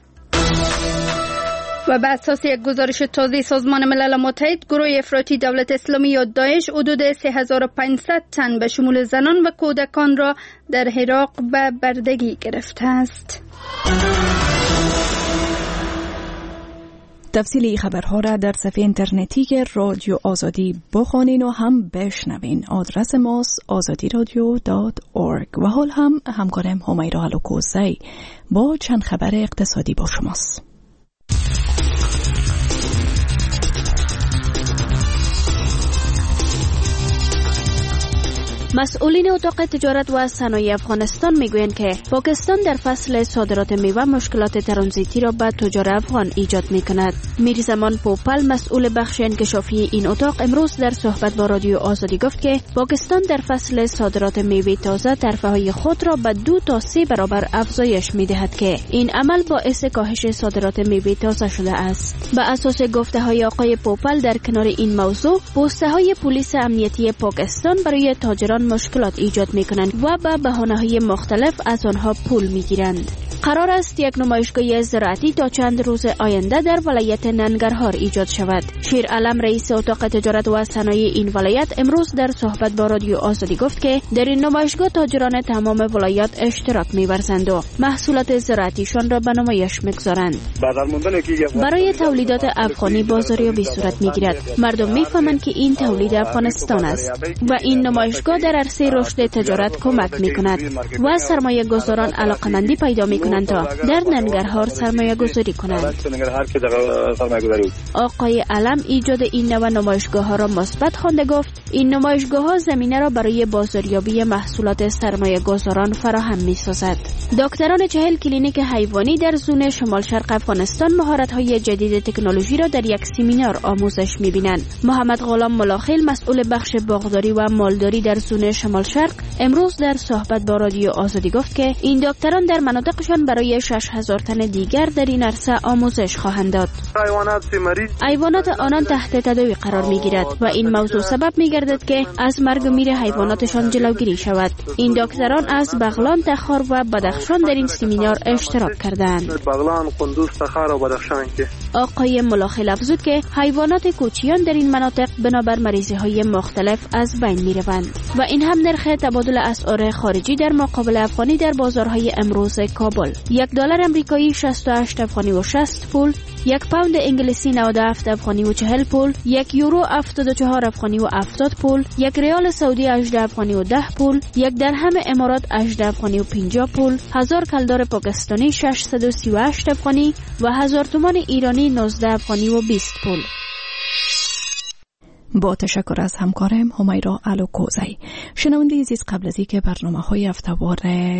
و بر اساس یک گزارش تازه سازمان ملل متحد، گروه افراطی دولت اسلامی یا داعش حدود سه هزار و پانصد تن به شمول زنان و کودکان را در عراق به بردگی گرفته است. تفصیلی خبرها را در صفحه اینترنتی رادیو آزادی بخوانین و هم بشنوین. آدرس ماست آزادی رادیو دات اورگ. و حال هم همکارم همیرا علوکوزی با چند خبر اقتصادی با شماست. مسئولین اتاق تجارت و صنایع افغانستان میگویند که پاکستان در فصل صادرات میوه مشکلات ترانزیتی را به تجار افغان ایجاد میکند. میرزمان پوپل مسئول بخش انکشافی این اتاق امروز در صحبت با رادیو آزادی گفت که پاکستان در فصل صادرات میوه تازه طرفهای خود را به دو تا سه برابر افزایش میدهد که این عمل باعث کاهش صادرات میوه تازه شده است. به اساس گفته های آقای پوپل در کنار این موضوع، پوسته های پلیس امنیتی پاکستان برای تاجران مشکلات ایجاد میکنند و به بهانه‌های مختلف از آنها پول میگیرند. قرار است یک نمایشگاه زراعتی تا چند روز آینده در ولایت ننگرهار ایجاد شود. شیر علم رئیس اتاق تجارت و صنایع این ولایت امروز در صحبت با رادیو آزادی گفت که در این نمایشگاه تاجران تمام ولایات اشتراک می‌ورزند و محصولات زراعتیشان را به نمایش می‌گذارند. برای تولیدات افغانی بازاریابی صورت می‌گیرد. مردم می‌فهمند که این تولید افغانستان است و این نمایشگاه در عرصه رشد تجارت کمک می‌کند و سرمایه‌گذاران علاقه‌مندی پیدا می‌کنند تا در ننگرهار سرمایه گذاری کنند. آقای علم ایجاد این نوع نمایشگاه ها را مثبت خوانده گفت این نمایشگاه ها زمینه را برای بازاریابی محصولات سرمایه گذاران فراهم می سازد. دکتران چهل کلینیک حیوانی در زون شمال شرق افغانستان مهارت های جدید تکنولوژی را در یک سمینار آموزش می بینند. محمد غلام ملاخیل مسئول بخش باغداری و مالداری در زون شمال شرق امروز در صحبت با رادیو آزادی گفت که این دکتران در مناطقشان برای شش هزار تن دیگر در این عرصه آموزش خواهند داد. حیوانات آنان تحت تداوی قرار می گیرد و این موضوع سبب می گردد که از مرگ و میر حیواناتشان جلوگیری شود. این دکتران از بغلان، تخار و بدخشان در این سمینار اشتراک کردند. آقای ملاخیل افزود که حیوانات کوچیان در این مناطق بنابر مریضی های مختلف از بین می روند و این هم نرخ تبادل اسعار خارجی در مقابل افغانی در بازارهای امروز کابل. یک دلار امریکایی شصت و هشت افغانی و شصت پول، یک پوند انگلیسی نود و هفت افغانی و چهل پول، یک یورو هفتاد و چهار افغانی و هفتاد پول، یک ریال سعودی هجده افغانی و ده پول، یک درهم امارات هجده افغانی و پنجاه پول، هزار کلدار پاکستانی ششصد و سی و هشت افغانی و هزار تومان ایرانی نوزده افغانی و بیست پول. با تشکر از همکارم همیرا الوکوزی. شنونده عزیز، قبل از اینکه برنامه های هفته‌وار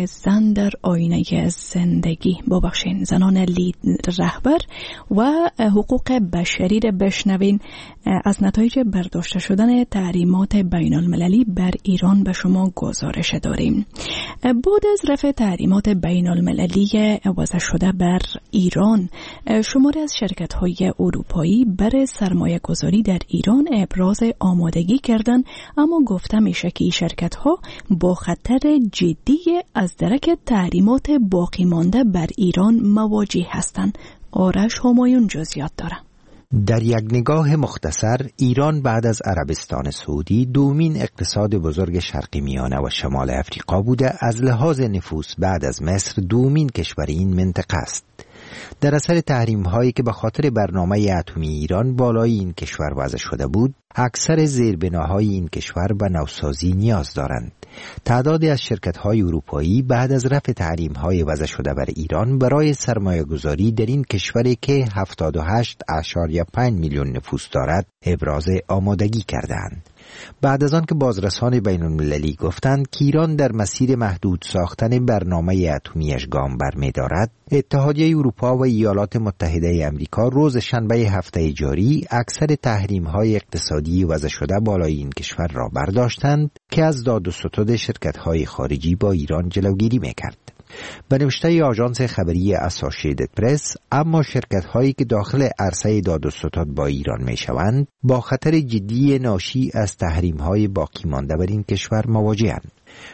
زن در آینه زندگی با بخشین زنان لید رهبر و حقوق بشری را بشنوین، از نتایج برداشته شدن تحریمات بین المللی بر ایران به شما گزارش داریم. بعد از رفع تحریمات بین المللی وضع شده بر ایران، شماری از شرکت های اروپایی بر سرمایه گذاری در ایران ابراز آمادگی کردن، اما گفته میشه که این شرکت ها با خطر جدی از درک تحریمات باقی مانده بر ایران مواجه هستند. آرش همایون جزئیات داره. در یک نگاه مختصر، ایران بعد از عربستان سعودی دومین اقتصاد بزرگ شرق میانه و شمال افریقا بوده. از لحاظ نفوس بعد از مصر دومین کشور این منطقه است. در اثر تحریم هایی که به خاطر برنامه اتمی ایران بالای این کشور وضع شده بود، اکثر زیربناهای این کشور به نوسازی نیاز دارند. تعدادی از شرکت های اروپایی بعد از رفع تحریم های وضع شده بر ایران برای سرمایه گذاری در این کشوری که هفتاد و هشت ممیز پنج میلیون نفوس دارد ابراز آمادگی کردند. بعد از آن که بازرسان بین المللی گفتند که ایران در مسیر محدود ساختن برنامه اتمیش گام برمی‌دارد، اتحادیه اروپا و ایالات متحده آمریکا روز شنبه هفته جاری اکثر تحریم‌های اقتصادی وضع شده بالای این کشور را برداشتند که از داد و ستد شرکت‌های خارجی با ایران جلوگیری می‌کرد. به نوشته آژانس خبری اسوسییتد پرس، اما شرکت هایی که داخل عرصه داد و ستد با ایران می شوند با خطر جدی ناشی از تحریم های باقی مانده بر این کشور مواجهند.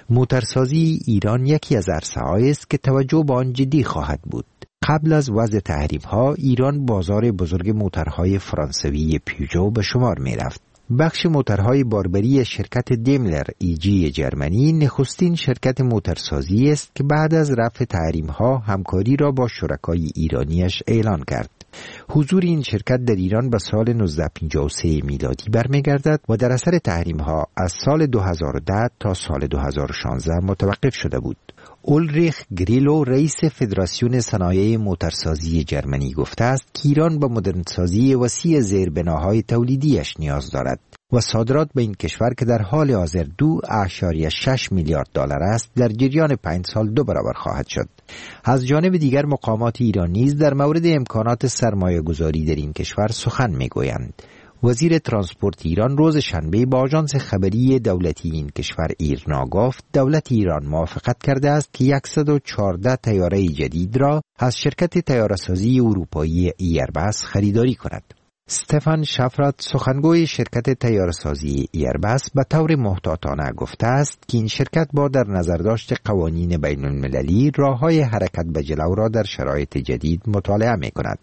موترسازی ایران یکی از عرصه هایی است که توجه به آن جدی خواهد بود. قبل از وضع تحریم ها، ایران بازار بزرگ موترهای فرانسوی پیوژو به شمار می رفت. بخش موترهای باربری شرکت دیملر ایجی جرمنی نخستین شرکت موترسازی است که بعد از رفع تحریم‌ها همکاری را با شرکای ایرانیش اعلان کرد. حضور این شرکت در ایران به سال نوزده پنجاه و سه میلادی برمیگردد و در اثر تحریم‌ها از سال دو هزار و ده تا سال دو هزار و شانزده متوقف شده بود. اولریخ گریلو رئیس فدراسیون صنایع موترسازی جرمنی گفته است که ایران به مدرنسازی وسیع زیربناهای تولیدیش نیاز دارد و صادرات به این کشور که در حال حاضر دو ممیز شش میلیارد دلار است در جریان پنج سال دو برابر خواهد شد. از جانب دیگر مقامات ایران نیز در مورد امکانات سرمایه گذاری در این کشور سخن می گویند. وزیر ترانسپورت ایران روز شنبه با آژانس خبری دولتی این کشور ایرنا گفت دولت ایران موافقت کرده است که صد و چهارده طیاره جدید را از شرکت طیاره‌سازی اروپایی ایربس خریداری کند. استفان شفرات سخنگوی شرکت طیاره‌سازی ایربس به طور محتاطانه گفته است که این شرکت با در نظر داشت قوانین بین المللی راه‌های حرکت به جلو را در شرایط جدید مطالعه می‌کند.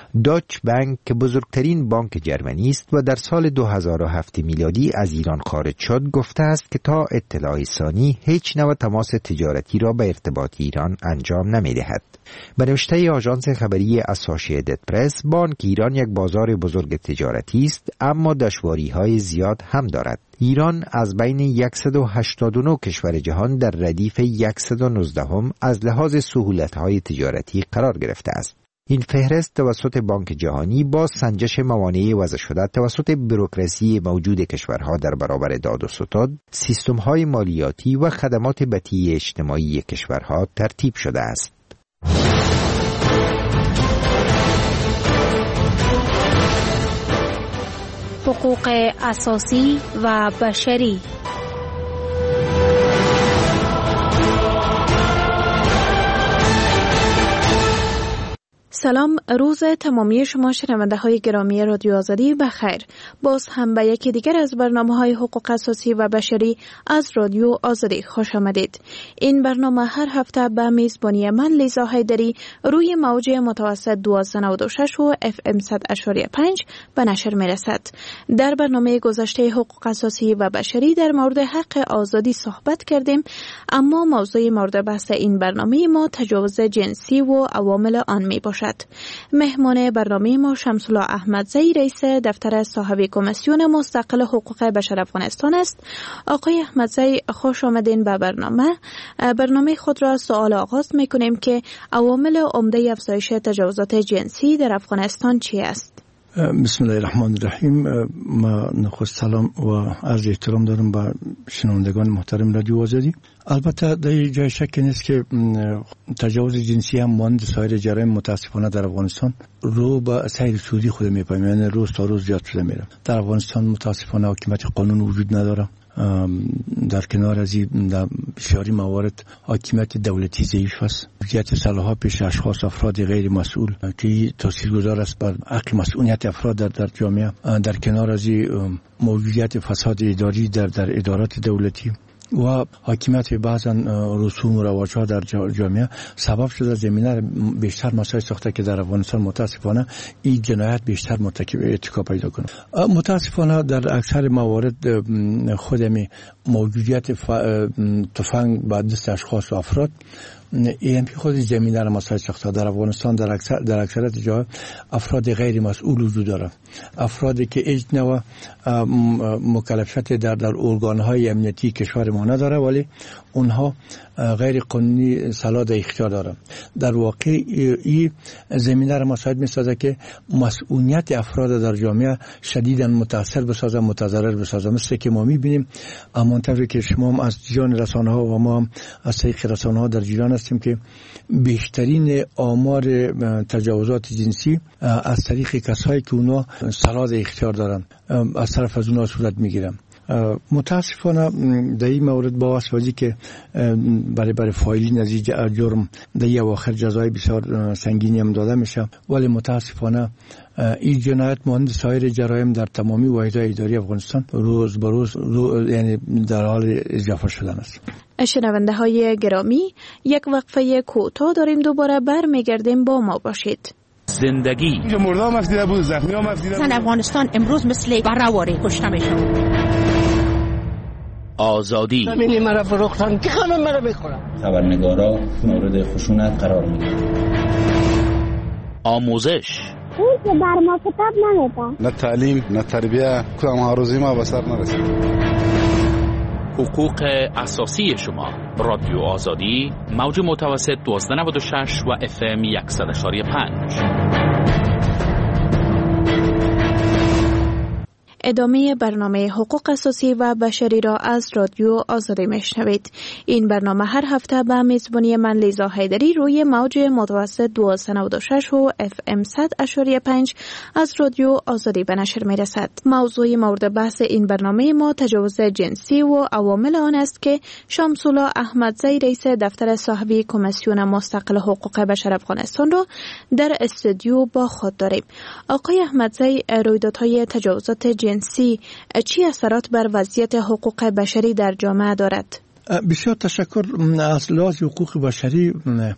دوچ بانک که بزرگترین بانک جرمنی است و در سال دو هزار و هفت میلادی از ایران خارج شد، گفته است که تا اطلاع ثانی هیچ نوع تماس تجارتی را به ارتباط ایران انجام نمی‌دهد. به نوشته آژانس خبری اسوسییتد پرس، بانک ایران یک بازار بزرگ تجارتی است اما دشواری‌های زیاد هم دارد. ایران از بین صد و هشتاد و نه کشور جهان در ردیف صد و نوزده هم از لحاظ سهولت‌های تجارتی قرار گرفته است. این فهرست توسط بانک جهانی با سنجش موانع وضع شده توسط بوروکراسی موجود کشورها در برابر داد و ستد، سیستم‌های مالیاتی و خدمات بطی اجتماعی کشورها ترتیب شده است. حقوق اساسی و بشری. سلام، روز تمامی شما شنونده های گرامی رادیو آزادی بخیر. باز هم به یکی دیگر از برنامه های حقوق اساسی و بشری از رادیو آزادی خوش آمدید. این برنامه هر هفته به میزبانی من لیزا حیدری روی موج متوسط دویست و نود و شش و اف ام صد و پنج به نشر می رسد. در برنامه گذشته حقوق اساسی و بشری در مورد حق آزادی صحبت کردیم، اما موضوع مورد بحث این برنامه ما تجاوز جنسی و عوامل آن می باشد. دارد. مهمان برنامه ما شمس‌الله احمدزی رئیس دفتر صاحب کمیسیون مستقل حقوق بشر افغانستان است. آقای احمدزی خوش آمدین به برنامه. برنامه خود را سوال آغاز می‌کنیم که عوامل عمده افزایش تجاوزات جنسی در افغانستان چی است؟ بسم الله الرحمن الرحیم. ما نخست سلام و عرض احترام دارم به شنوندگان محترم رادیو آزادی. البته در جای شک نیست که تجاوز جنسی هم مانند سایر جرایم متاسفانه در افغانستان رو به سیر سودی خود میپایم، یعنی روز تا روز زیاد شده میره. در افغانستان متاسفانه حاکمیت قانون وجود نداره. در کنار از این در بسیاری موارد حاکمیت دولتی ضعیف است. موجودیت سلاح‌ها پیش اشخاص افراد غیر مسئول که تاثیرگذار است بر حق مسئولیت افراد در در جامعه. در کنار از این موجودیت فساد اداری در در ادارات دولتی و حاکمیت بعضا رسوم و رواج‌ها در جامعه سبب شده زمینه بیشتر مسائل ساخته که در افغانستان متاسفانه این جنایت بیشتر مرتکب ارتکاب پیدا کنه. متاسفانه در اکثر موارد خودمی موجودیت تفنگ با دست اشخاص و افراد این خود زمینه را مسائل ساخته. در افغانستان در اکثر در اکثریت جاها افراد غیر مسئول وجود داره، افرادی که هیچ نوع مکلفیت در در ارگان‌های امنیتی کشور ما نداره ولی اونها غیر قانونی سلاح در اختیار دارن. در واقع این زمینه را مساعد می‌سازه که مسئولیت افراد در جامعه شدیداً متاثر بسازه، متضرر بسازه. مثل که ما می‌بینیم همانطوری که شما هم از جان رسانه‌ها و ما هم از طریق رسانه‌ها در جریان هستیم که بیشترین آمار تجاوزات جنسی از طریق کسایی که اونا سلاح در اختیار دارن از طرف از اونا صورت می‌گیرن. متاسفانه در این مورد با واسطه که برای برای فایلین از جرم در این اواخر جزای بسیار سنگینی هم داده میشه ولی متاسفانه این جنایت مانند سایر جرایم در تمامی واحدهای اداری افغانستان روز به روز رو یعنی در حال اضافه شدن است. شنونده های گرامی، یک وقفه کوتاه داریم، دوباره برمیگردیم، با ما باشید. زندگی مردم مفدیده بود، زخمی ها مفدیده بود. زن افغانستان امروز مثل برآواره کشته میشن. آزادی زمینی مرا فروختن که خانم مرا میخورم. خبرنگارا مورد خشونت قرار میگیرن. آموزش اون که بر ما کتاب نمیدن. نه تعلیم نه تربیه کدام هاروزی ما به سر نرسید. حقوق اساسی شما. رادیو آزادی موج متوسط دوازده نود و شش و اف ام صد و پنج. ادامه برنامه حقوق اساسی و بشری را از رادیو آزادی میشنوید. این برنامه هر هفته به میزبانی من لیزا حیدری روی موج متوسط دوازده نود و شش و اف ام صد و پنج از رادیو آزادی به نشر میرسد. موضوع مورد بحث این برنامه ما تجاوز جنسی و عوامل آن است که شمس‌الله احمدزی رئیس دفتر صاحب کمیسیون مستقل حقوق بشر افغانستان را در استودیو با خود داریم. آقای احمدزی، رویدادهای تجاوزات جنسی چی اثرات بر وضعیت حقوق بشری در جامعه دارد؟ بسیار تشکر. از لحاظ حقوق بشری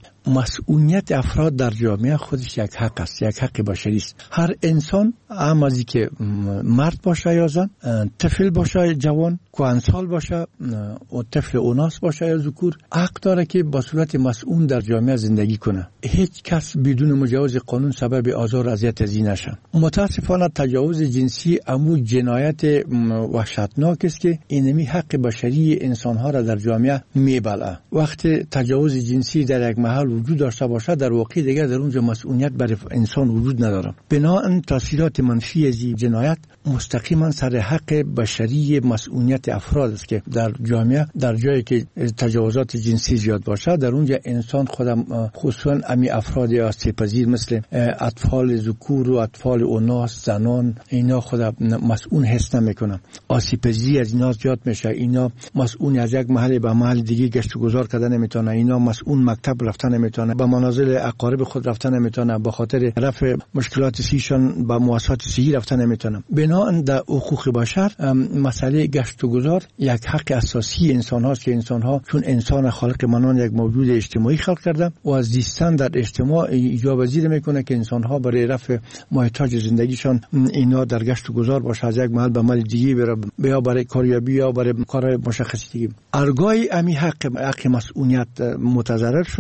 مسئولیت افراد در جامعه خودش یک حق است، یک حق بشری است. هر انسان، هم از که مرد باشه یا زن، طفل باشه جوان، کهنسال باشه و طفل اوناس باشه یا ذکور، حق داره که با صورت مسئول در جامعه زندگی کنه. هیچ کس بدون مجاز قانون سبب آزار و اذیت ازی نشه. متاسفانه تجاوز جنسی امو جنایت وحشتناک است که اینمی حق بشری انسانها را در جامعه میبلعه. وقتی تجاوز جنسی در یک محل وجود داشته باشه در واقع دیگر در اونجا مسئولیت بر انسان وجود نداره. بنابراین تاثیرات منفی از این جنایت مستقیما سر حق بشری مسئولیت افراد است که در جامعه در جایی که تجاوزات جنسی زیاد باشه در اونجا انسان خودم خصوصا امی افراد آسیب‌پذیر مثل اطفال ذکور و اطفال اوناس، زنان، اینا خودم مسئول حس نمیکنن. آسیب‌پذیری از اینا زیاد میشه. اینا مسئول از یک محل به محل دیگه گشت و گذار کردن نمیتونه. اینا مسئول مکتب رفتن نمیتونه، به منازل اقارب خود رفتن نمیتونه، به خاطر رفع مشکلات سیشان به مؤسسات صحی رفتن نمیتونه. بنابراین در حقوق بشر مسئله گشت و گذار یک حق اساسی انسان هاست که انسان ها چون انسان خالق منان یک موجود اجتماعی خلق کرده و از زیستن در اجتماع ایجاب پذیر میکنه که انسان ها برای رفع محتاج زندگیشان اینا در گشت و گذار باشه، از یک محل به محل دیگه بره، یا برای کاریابی یا برای کارهای مشخصی دیگه. ارگای امی حق حق مسئولیت متضرر شد، صدمه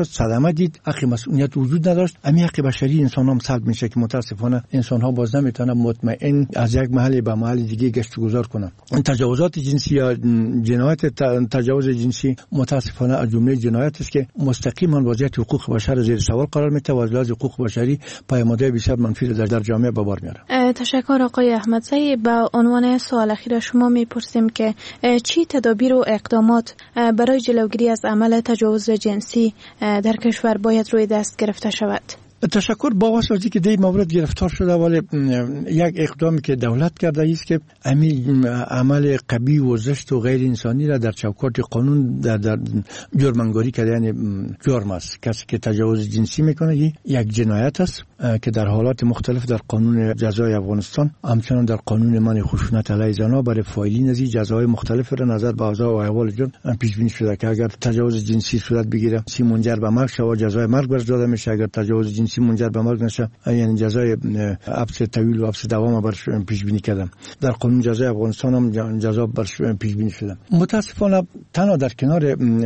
ادامه دید، حق مسئولیت وجود نداشت. همین حق بشری انسان هم سلب میشه که متاسفانه انسان ها باز نمیتونن مطمئن از یک محل به محل دیگه گشت و گذار کنن. تجاوزات جنسی یا جنایت تجاوز جنسی متاسفانه از جمله جنایت است که مستقیما وضعیت حقوق بشر زیر سوال قرار میده و از لحاظ حقوق بشری پیامدهای بسیار منفی در در جامعه به بار میاره. تشکر آقای احمدزی. با عنوان سوال اخیر شما میپرسیم که چی تدابیر و اقدامات برای جلوگیری از عمل تجاوز جنسی در کشور باید روی دست گرفته شود؟ تشکر. با واسطه که دی مورد گرفتار شده، ولی یک اقدامی که دولت کرده است که همین عمل قبیح و زشت و غیر انسانی را در چوکات قانون در, در جرم‌انگاری کرده، یعنی جرم است. کسی که تجاوز جنسی میکنه یک جنایت است که در حالات مختلف در قانون جزای افغانستان، همچنان در قانون منع خشونت علیه زنان برای فاعلین از جزای مختلف را نظر به اوضاع و احوال جرم پیش بینی شده که اگر تجاوز جنسی صورت بگیره سی منجر به مرگ شود، جزای مرگ بر داده میشه. اگر تجاوز جنسی منجر به مرگ نشه، یعنی جزای حبس طویل و حبس دوام بر پیش بینی کردن. در قانون جزای افغانستان هم جزا بر پیش بینی شده. متاسفانه تنها در کنار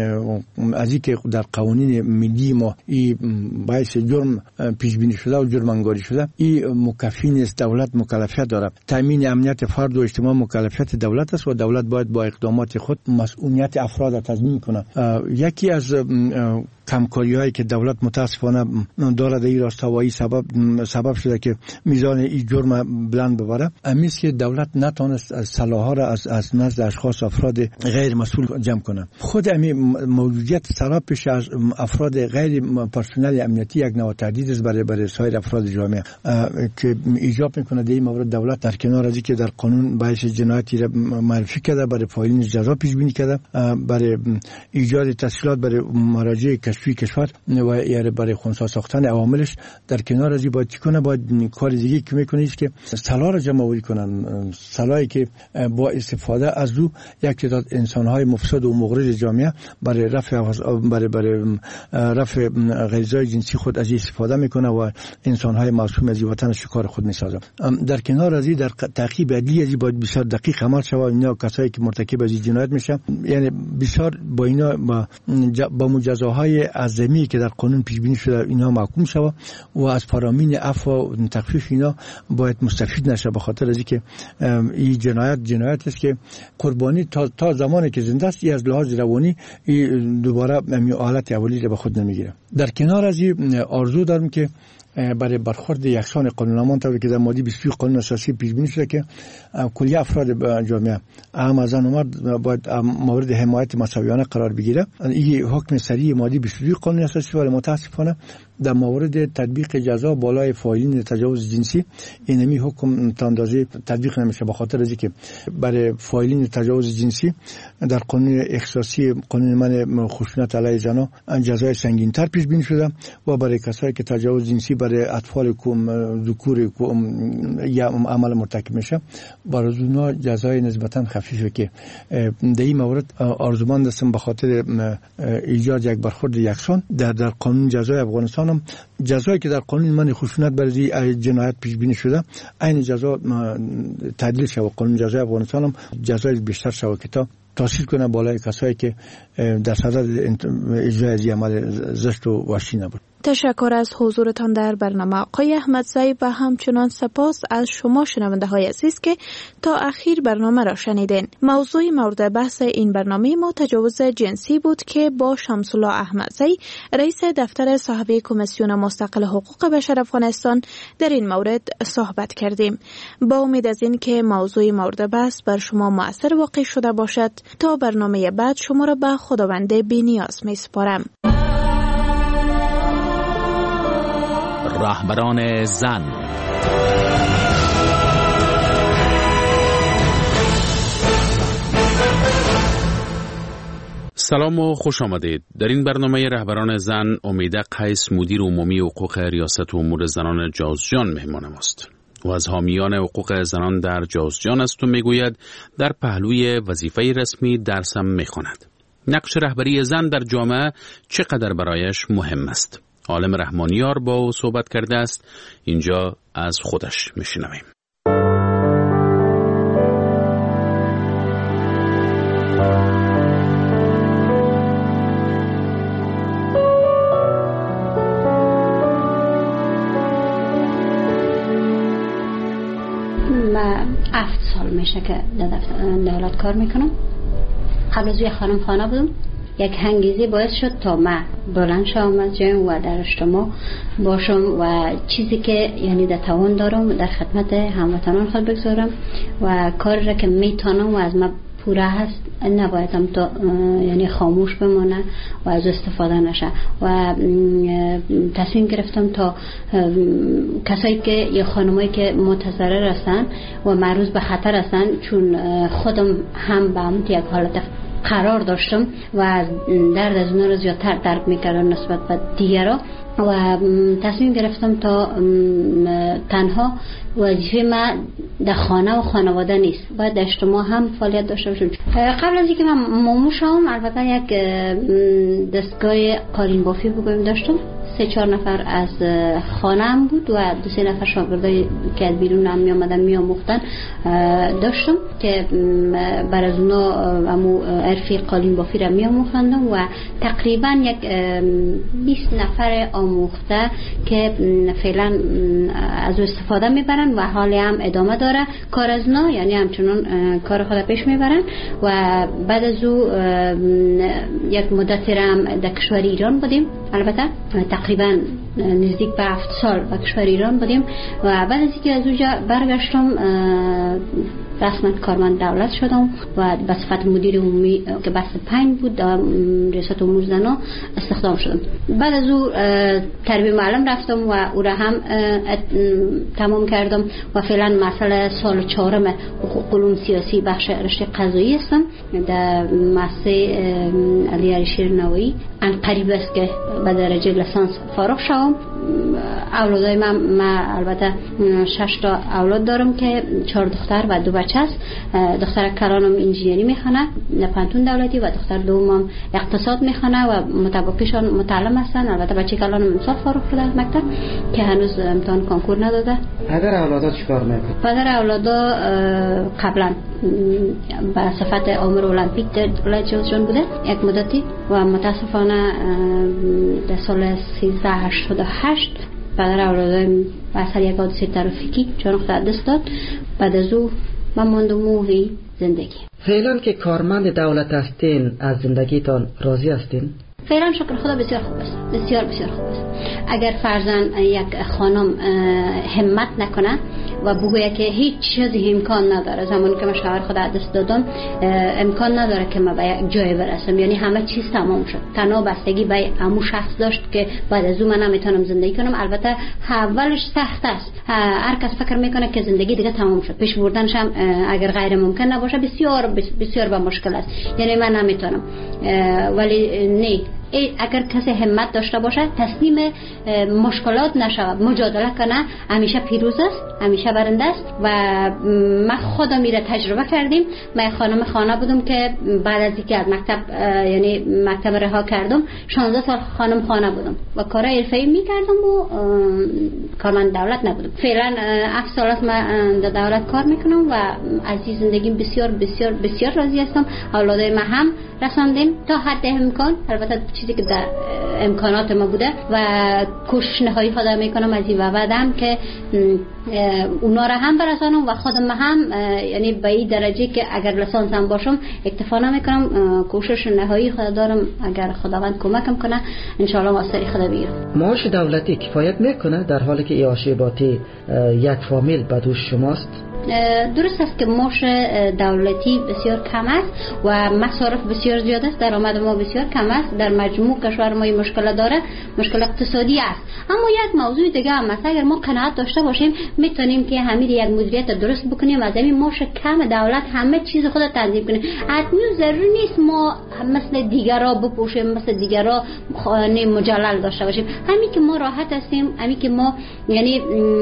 از اینکه در قوانین ملی ما این باعث جرم پیش بینی شده و جرم انگاری شده، این مکفی نیست. دولت مکلفیت داره. تامین امنیت فرد و اجتماع مکلفیت دولت است و دولت باید با اقدامات خود مسئولیت افراد را تضمین کنه. یکی از کمکاری هایی که دولت متاسفانه داره در این راستا و این سبب سبب شده که میزان این جرم بلند ببره، امی است که دولت نتونست سلاح ها را از از نزد اشخاص افراد غیر مسئول جمع کنه. خود امی موجودیت سلاح پیش از افراد غیر پرسنل امنیتی یک نوع تهدید است برای برای سایر افراد جامعه که ایجاب میکنه در این مورد دولت در کنار از اینکه در قانون باعث جنایتی را معرفی کرده، برای فاعلین جزا پیش بینی کرده، برای ایجاد تسهیلات برای مراجع کشفی کشور و یعنی برای خنثی ساختن عواملش، در کنار از این باید چی کنه؟ باید کار دیگه که میکنه است که سلاح را جمع آوری کنن، سلاحی که با استفاده از او یک تعداد انسان‌های مفسد و مغرض جامعه برای رفع برای برای رفع غریزه‌های جنسی خود از استفاده میکنه و انسان‌های معصوم از وطن شکار خود میسازه. در کنار از این در تعقیب عدلی از این باید بسیار دقیق عمل شود. اینا کسایی که مرتکب از جنایت میشه، یعنی بسیار با اینا با, با مجازاهای عظیمی که در قانون پیش بینی شده اینا محکوم شود و از فرامین عفو و تخفیف اینا باید مستفید نشه، به خاطر از اینکه این جنایت جنایت است که قربانی تا تا زمانی که زنده است از لحاظ روانی دوباره همین حالت اولی را به خود نمیگیره. در کنار از این آرزو دارم که برای برخورد یکسان قانونمان طوری که در ماده بیست و دو قانون اساسی پیش بینی شده که کلیه افراد جامعه هم از زن و مرد باید مورد حمایت مساویانه قرار بگیره. این حکم سریع ماده بیست و دو قانون اساسی ولی متاسفانه در مورد تطبیق جزا بالای فاعلین تجاوز جنسی اینمی حکم تا اندازه تطبیق نمیشه، به خاطر از اینکه برای فاعلین تجاوز جنسی در قانون اختصاصی قانون منع خشونت علیه زنان جزای سنگین‌تر پیش بینی شده و برای کسایی که تجاوز جنسی برای اطفال کوم ذکور یا عمل مرتکب میشه برای اونها جزای نسبتا خفیفه که در این مورد آرزومند هستم به خاطر ایجاد یک برخورد یکسان در در قانون جزای افغانستان هم جزایی که در قانون منع خشونت برای جنایت پیش بینی شده عین جزا تعدیل شود. قانون جزای افغانستان هم جزای بیشتر شود که تا تاثیر کنه بالای کسایی که در صدد اجرای از عمل زشت و وحشی نبود. تشکر از حضورتان در برنامه آقای احمدزی و همچنان سپاس از شما شنونده های عزیز که تا اخیر برنامه را شنیدین. موضوع مورد بحث این برنامه ما تجاوز جنسی بود که با شمس‌الله احمدزی رئیس دفتر صاحب کمیسیون مستقل حقوق بشر افغانستان در این مورد صحبت کردیم. با امید از این که موضوع مورد بحث بر شما مؤثر واقع شده باشد، تا برنامه بعد شما را به خداوند بی‌نیاز می‌سپارم. رهبران زن. سلام و خوش آمدید. در این برنامه رهبران زن امیده قیس مدیر عمومی حقوق ریاست امور زنان جوزجان مهمان ماست و از حامیان حقوق زنان در جوزجان است و میگوید در پهلوی وظیفه رسمی درس هم میخواند. نقش رهبری زن در جامعه چقدر برایش مهم است. عالم رحمانیار با او صحبت کرده است. اینجا از خودش میشنویم. میشه که در دولت کار میکنم. قبل از یک خانم خانه بودم. یک هنگیزی باعث شد تا من بلند شوم از جایم و در اجتماع باشم و چیزی که یعنی در توان دارم در خدمت هموطنان خود بگذارم و کاری را که میتونم و از من پوره هست نبایدم تا یعنی خاموش بمانه و از استفاده نشه و تصمیم گرفتم تا کسایی که یا خانمایی که متضرر هستن و معرض به خطر هستن، چون خودم هم به همون یک حالت قرار داشتم و درد از اونا رو زیادتر درک میکردم نسبت به دیگران و تصمیم گرفتم تا تنها وظیفه من در خانه و خانواده نیست، باید در اجتماع هم فعالیت داشته باشم. قبل از اینکه من مامو شدم البته یک دستگاه قالین بافی بگویم داشتم. سه چهار نفر از خانه هم بود و دو سه نفر شاگردای که از بیرون هم می آمدن می آموختن داشتم که بر از اونا همو عرفی قالین بافی را می آموختندم و تقریبا یک بیست نفر آموخته که فعلا از استفاده می برن و حالی هم ادامه داره کار از اونا، یعنی همچنان کار خود پیش می برن و بعد از او یک مدتی را هم در کشور ایران بودیم. البته تقریبا نزدیک به هفت سال به کشور ایران بودیم و بعد از اینکه از اونجا برگشتم رسما کارمند دولت شدم و به صفت مدیر عمومی که بس پنج بود ریاست امور زنان استخدام شدم. بعد از او تربیه معلم رفتم و او را هم تمام کردم و فعلا مسئله سال چهارم حقوق علوم سیاسی بخش رشته قضایی هستم در مؤسسه علی عریشیر نوایی. ان قریب است که به درجه لیسانس فارغ شوم. اولادای من, من البته شش تا اولاد دارم که چهار دختر و دو بچه است. دختر کلانم انجینری میخونه در پانتون دولتی و دختر دومم اقتصاد میخونه و مطابقشان متعلم هستن. البته بچه کلانم امسال فارغ شده از مکتب که هنوز امتحان کنکور نداده. پدر اولادا چیکار میکنه؟ پدر اولادا قبلا به صفت عامر المپیک در ولایت جوزجان بوده یک مدتی و متاسفانه در سال سیزده هشتاد و هشت پدر اولادا به اثر یک حادثه ترافیکی جان خود دست داد. بعد از او من ماندم موهی زندگی. فعلا که کارمند دولت هستین از زندگیتان راضی هستین؟ فعلا شکر خدا بسیار خوب است، بسیار بسیار خوب است. اگر فرضاً یک خانم همت نکنه و بگوید که هیچ چیزی امکان نداره، زمانی که من شوهر خود دست دادم امکان نداره که من به یک جای برسم، یعنی همه چیز تمام شد. تنها بستگی به همون شخص داشت که بعد از اون من نمیتونم زندگی کنم. البته اولش سخت است، هر کس فکر میکنه که زندگی دیگه تمام شد، پیش بردنش هم اگر غیر ممکن نباشه بسیار بسیار با مشکل است، یعنی من نمیتونم. ولی نه، اگر کسی همت داشته باشه تسلیم مشکلات نشود، مجادله کنه، همیشه پیروز است، همیشه برنده است. و من خودم میره تجربه کردیم. من خانم خانه بودم که بعد از اینکه از مکتب یعنی مکتب رها کردم شانزده سال خانم خانه بودم و کارهای حرفه‌ای میکردم و کارمند دولت نبودم. فعلا هفت سال است من در دولت کار میکنم و از این زندگیم بسیار بسیار بسیار راضی هستم. اولادای من هم رساندیم تا حد امکان، البته چیزی که در امکانات ما بوده و کوشش نهایی خودم میکنم از این و بعدم که اونا را هم برسانم و خودم هم، یعنی به این درجه که اگر لیسانس هم باشم اکتفا نمیکنم. کوشش نهایی خود دارم، اگر خداوند کمکم کنه ان شاء الله واسه خدا بگیرم. معاش دولتی کفایت میکنه در حالی که ایاشیباتی یک فامیل بدوش شماست؟ درست است که معاش دولتی بسیار کم است و مصارف بسیار زیاد است، درآمد ما بسیار کم است. در مجموع کشور ما این مشکل داره، مشکل اقتصادی است. اما یک موضوع دیگه هم است، اگر ما قناعت داشته باشیم میتونیم که همین یک مدیریت درست بکنیم، از همین معاش کم دولت همه چیز خود تنظیم کنیم. حتما ضروری نیست ما مثل دیگرا بپوشیم، مثل دیگرا خانه مجلل داشته باشیم. همین که ما راحت هستیم، همین که ما یعنی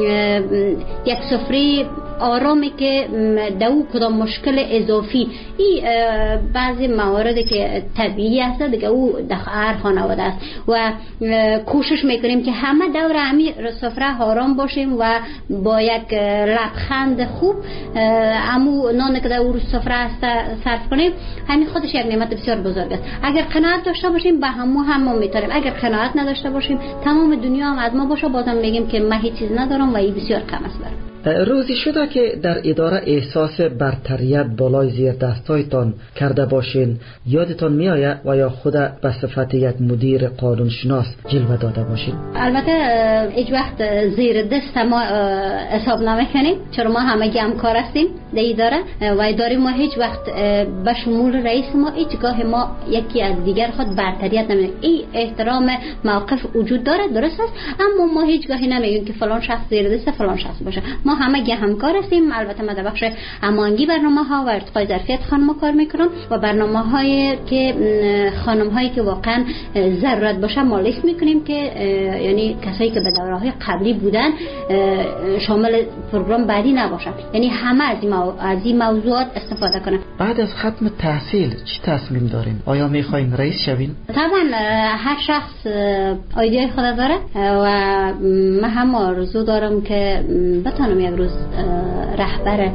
یک سفره آرامی که دو کدام مشکل اضافی این بعضی مواردی که طبیعی است دیگه او در هر خانواده است و کوشش میکنیم که همه دور همین سفره آرام باشیم و با یک لبخند خوب همو نان که در او سفره است صرف کنیم. همین خودش یک نعمت بسیار بزرگ است. اگر قناعت داشته باشیم به همو هم میتونیم، اگر قناعت نداشته باشیم تمام دنیا هم از ما باشه بازم میگیم که من هیچ چیز ندارم و این بسیار کم است برام. روزی شده که در اداره احساس برتریت بالای زیر دستایتان کرده باشین، یادتان میآید و یا خود به صفت یک مدیر قانونشناس جلوه داده باشین؟ البته هیچ وقت زیر دست ما حساب نمیکنیم، چرا ما همگی همکار هستیم در اداره و اداره ما هیچ وقت به شمول رئیس ما هیچگاه ما یکی از دیگر خود برتریت نمیکنیم. این احترام موقف وجود داره، درست است، اما ما هیچگاهی نمیگیم که فلان شخص زیر دست فلان شخص باشه. ما همگی همکار هستیم. البته من در بخش هماهنگی برنامه ها و ارتقای ظرفیت خانم کار میکنم و برنامه هایی که خانم هایی که واقعا ضرورت باشه ما لیست میکنیم که یعنی کسایی که به دوره های قبلی بودن شامل پروگرام بعدی نباشن، یعنی همه از این از این موضوعات استفاده کنن. بعد از ختم تحصیل چی تصمیم دارین؟ آیا میخواین رئیس شوین؟ طبعا هر شخص ایده خود داره و من هم آرزو دارم که بتونم یک روز رهبر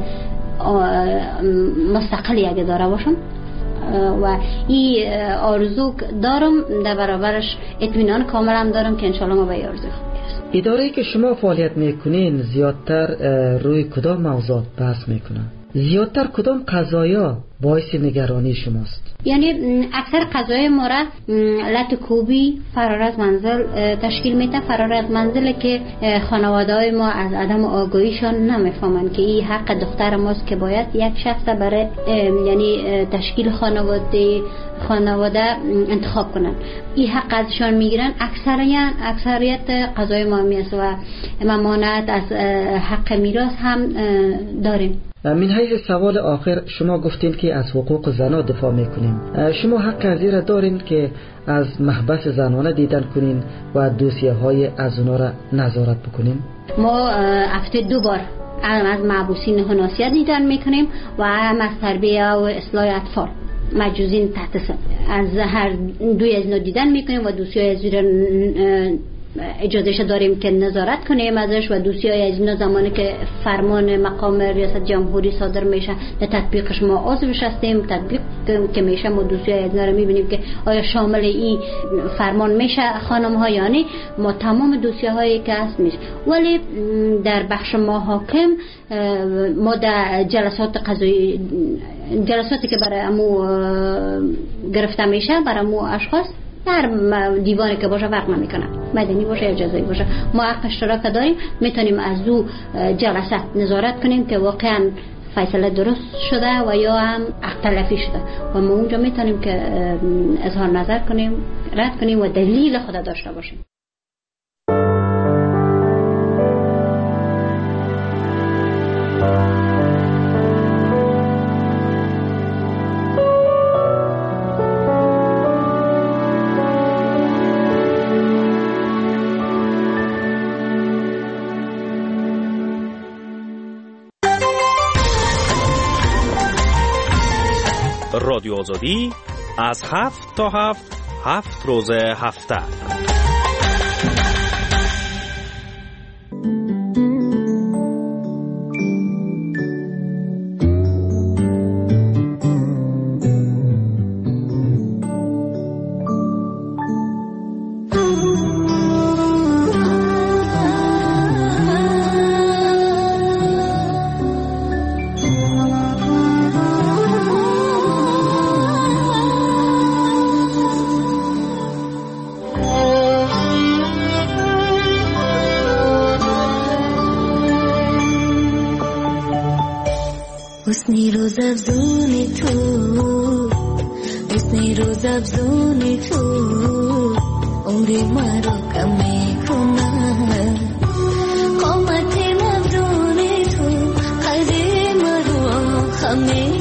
مستقل یک اداره باشم و این آرزو دارم، در برابرش اطمینان کاملا دارم که انشالله ما به این آرزو خود برسیم. اداره‌ای که شما فعالیت میکنین زیادتر روی کدام موضوعات بحث میکنن؟ زیادتر کدام قضایا باعث نگرانی شماست؟ یعنی اکثر قضایای ما را لط کوبی فرار از منزل تشکیل میده. فرار از منزل که خانواده‌های ما از عدم آگاهیشان نمیفهمن که این حق دختر ماست که باید یک شخص برای یعنی تشکیل خانواده خانواده انتخاب کنن. این حق ازشان میگیرن. اکثریت اکثریت قضای ما میست و ممانعت از حق میراث هم داریم. من حیث سوال آخر، شما گفتین که از حقوق زنان دفاع میکنیم. شما حق از این را دارین که از محبس زنانه دیدن کنین و دوسیه های از اونا را نظارت بکنین؟ ما هفته دو بار از محبوسین حناسیت دیدن میکنیم و هم از تربیه و اصلاح اطفال مجوزین تحت سن. از هر دوی از اینا دیدن میکنیم و دوسیه از این اجازهش داریم که نظارت کنیم ازش و دوسیای از اینا زمانی که فرمان مقام ریاست جمهوری صادر میشه در تطبیقش ما عضوش هستیم. تطبیق که میشه ما دوسیای از اینا رو میبینیم که آیا شامل این فرمان میشه خانم ها یا نه. ما تمام دوسیه هایی که هست میشه، ولی در بخش ما حاکم ما در جلسات قضایی جلساتی که برای امو گرفته میشه برای امو اشخاص در دیوانی که باشه فرق نمیکنه، مدنی باشه یا جزایی باشه، ما حق اشتراک داریم. میتونیم از او جلسه نظارت کنیم که واقعا فیصله درست شده و یا هم حق تلفی شده و ما اونجا میتونیم که اظهار نظر کنیم، رد کنیم و دلیل خود داشته باشیم. رادیو آزادی از هفت تا هفت هفت روز هفته. حسنی روز افزونی تو، حسنی روز افزونی تو، عمری مرا کم میکنه. قامت مبدونی تو، قدر مرا خمی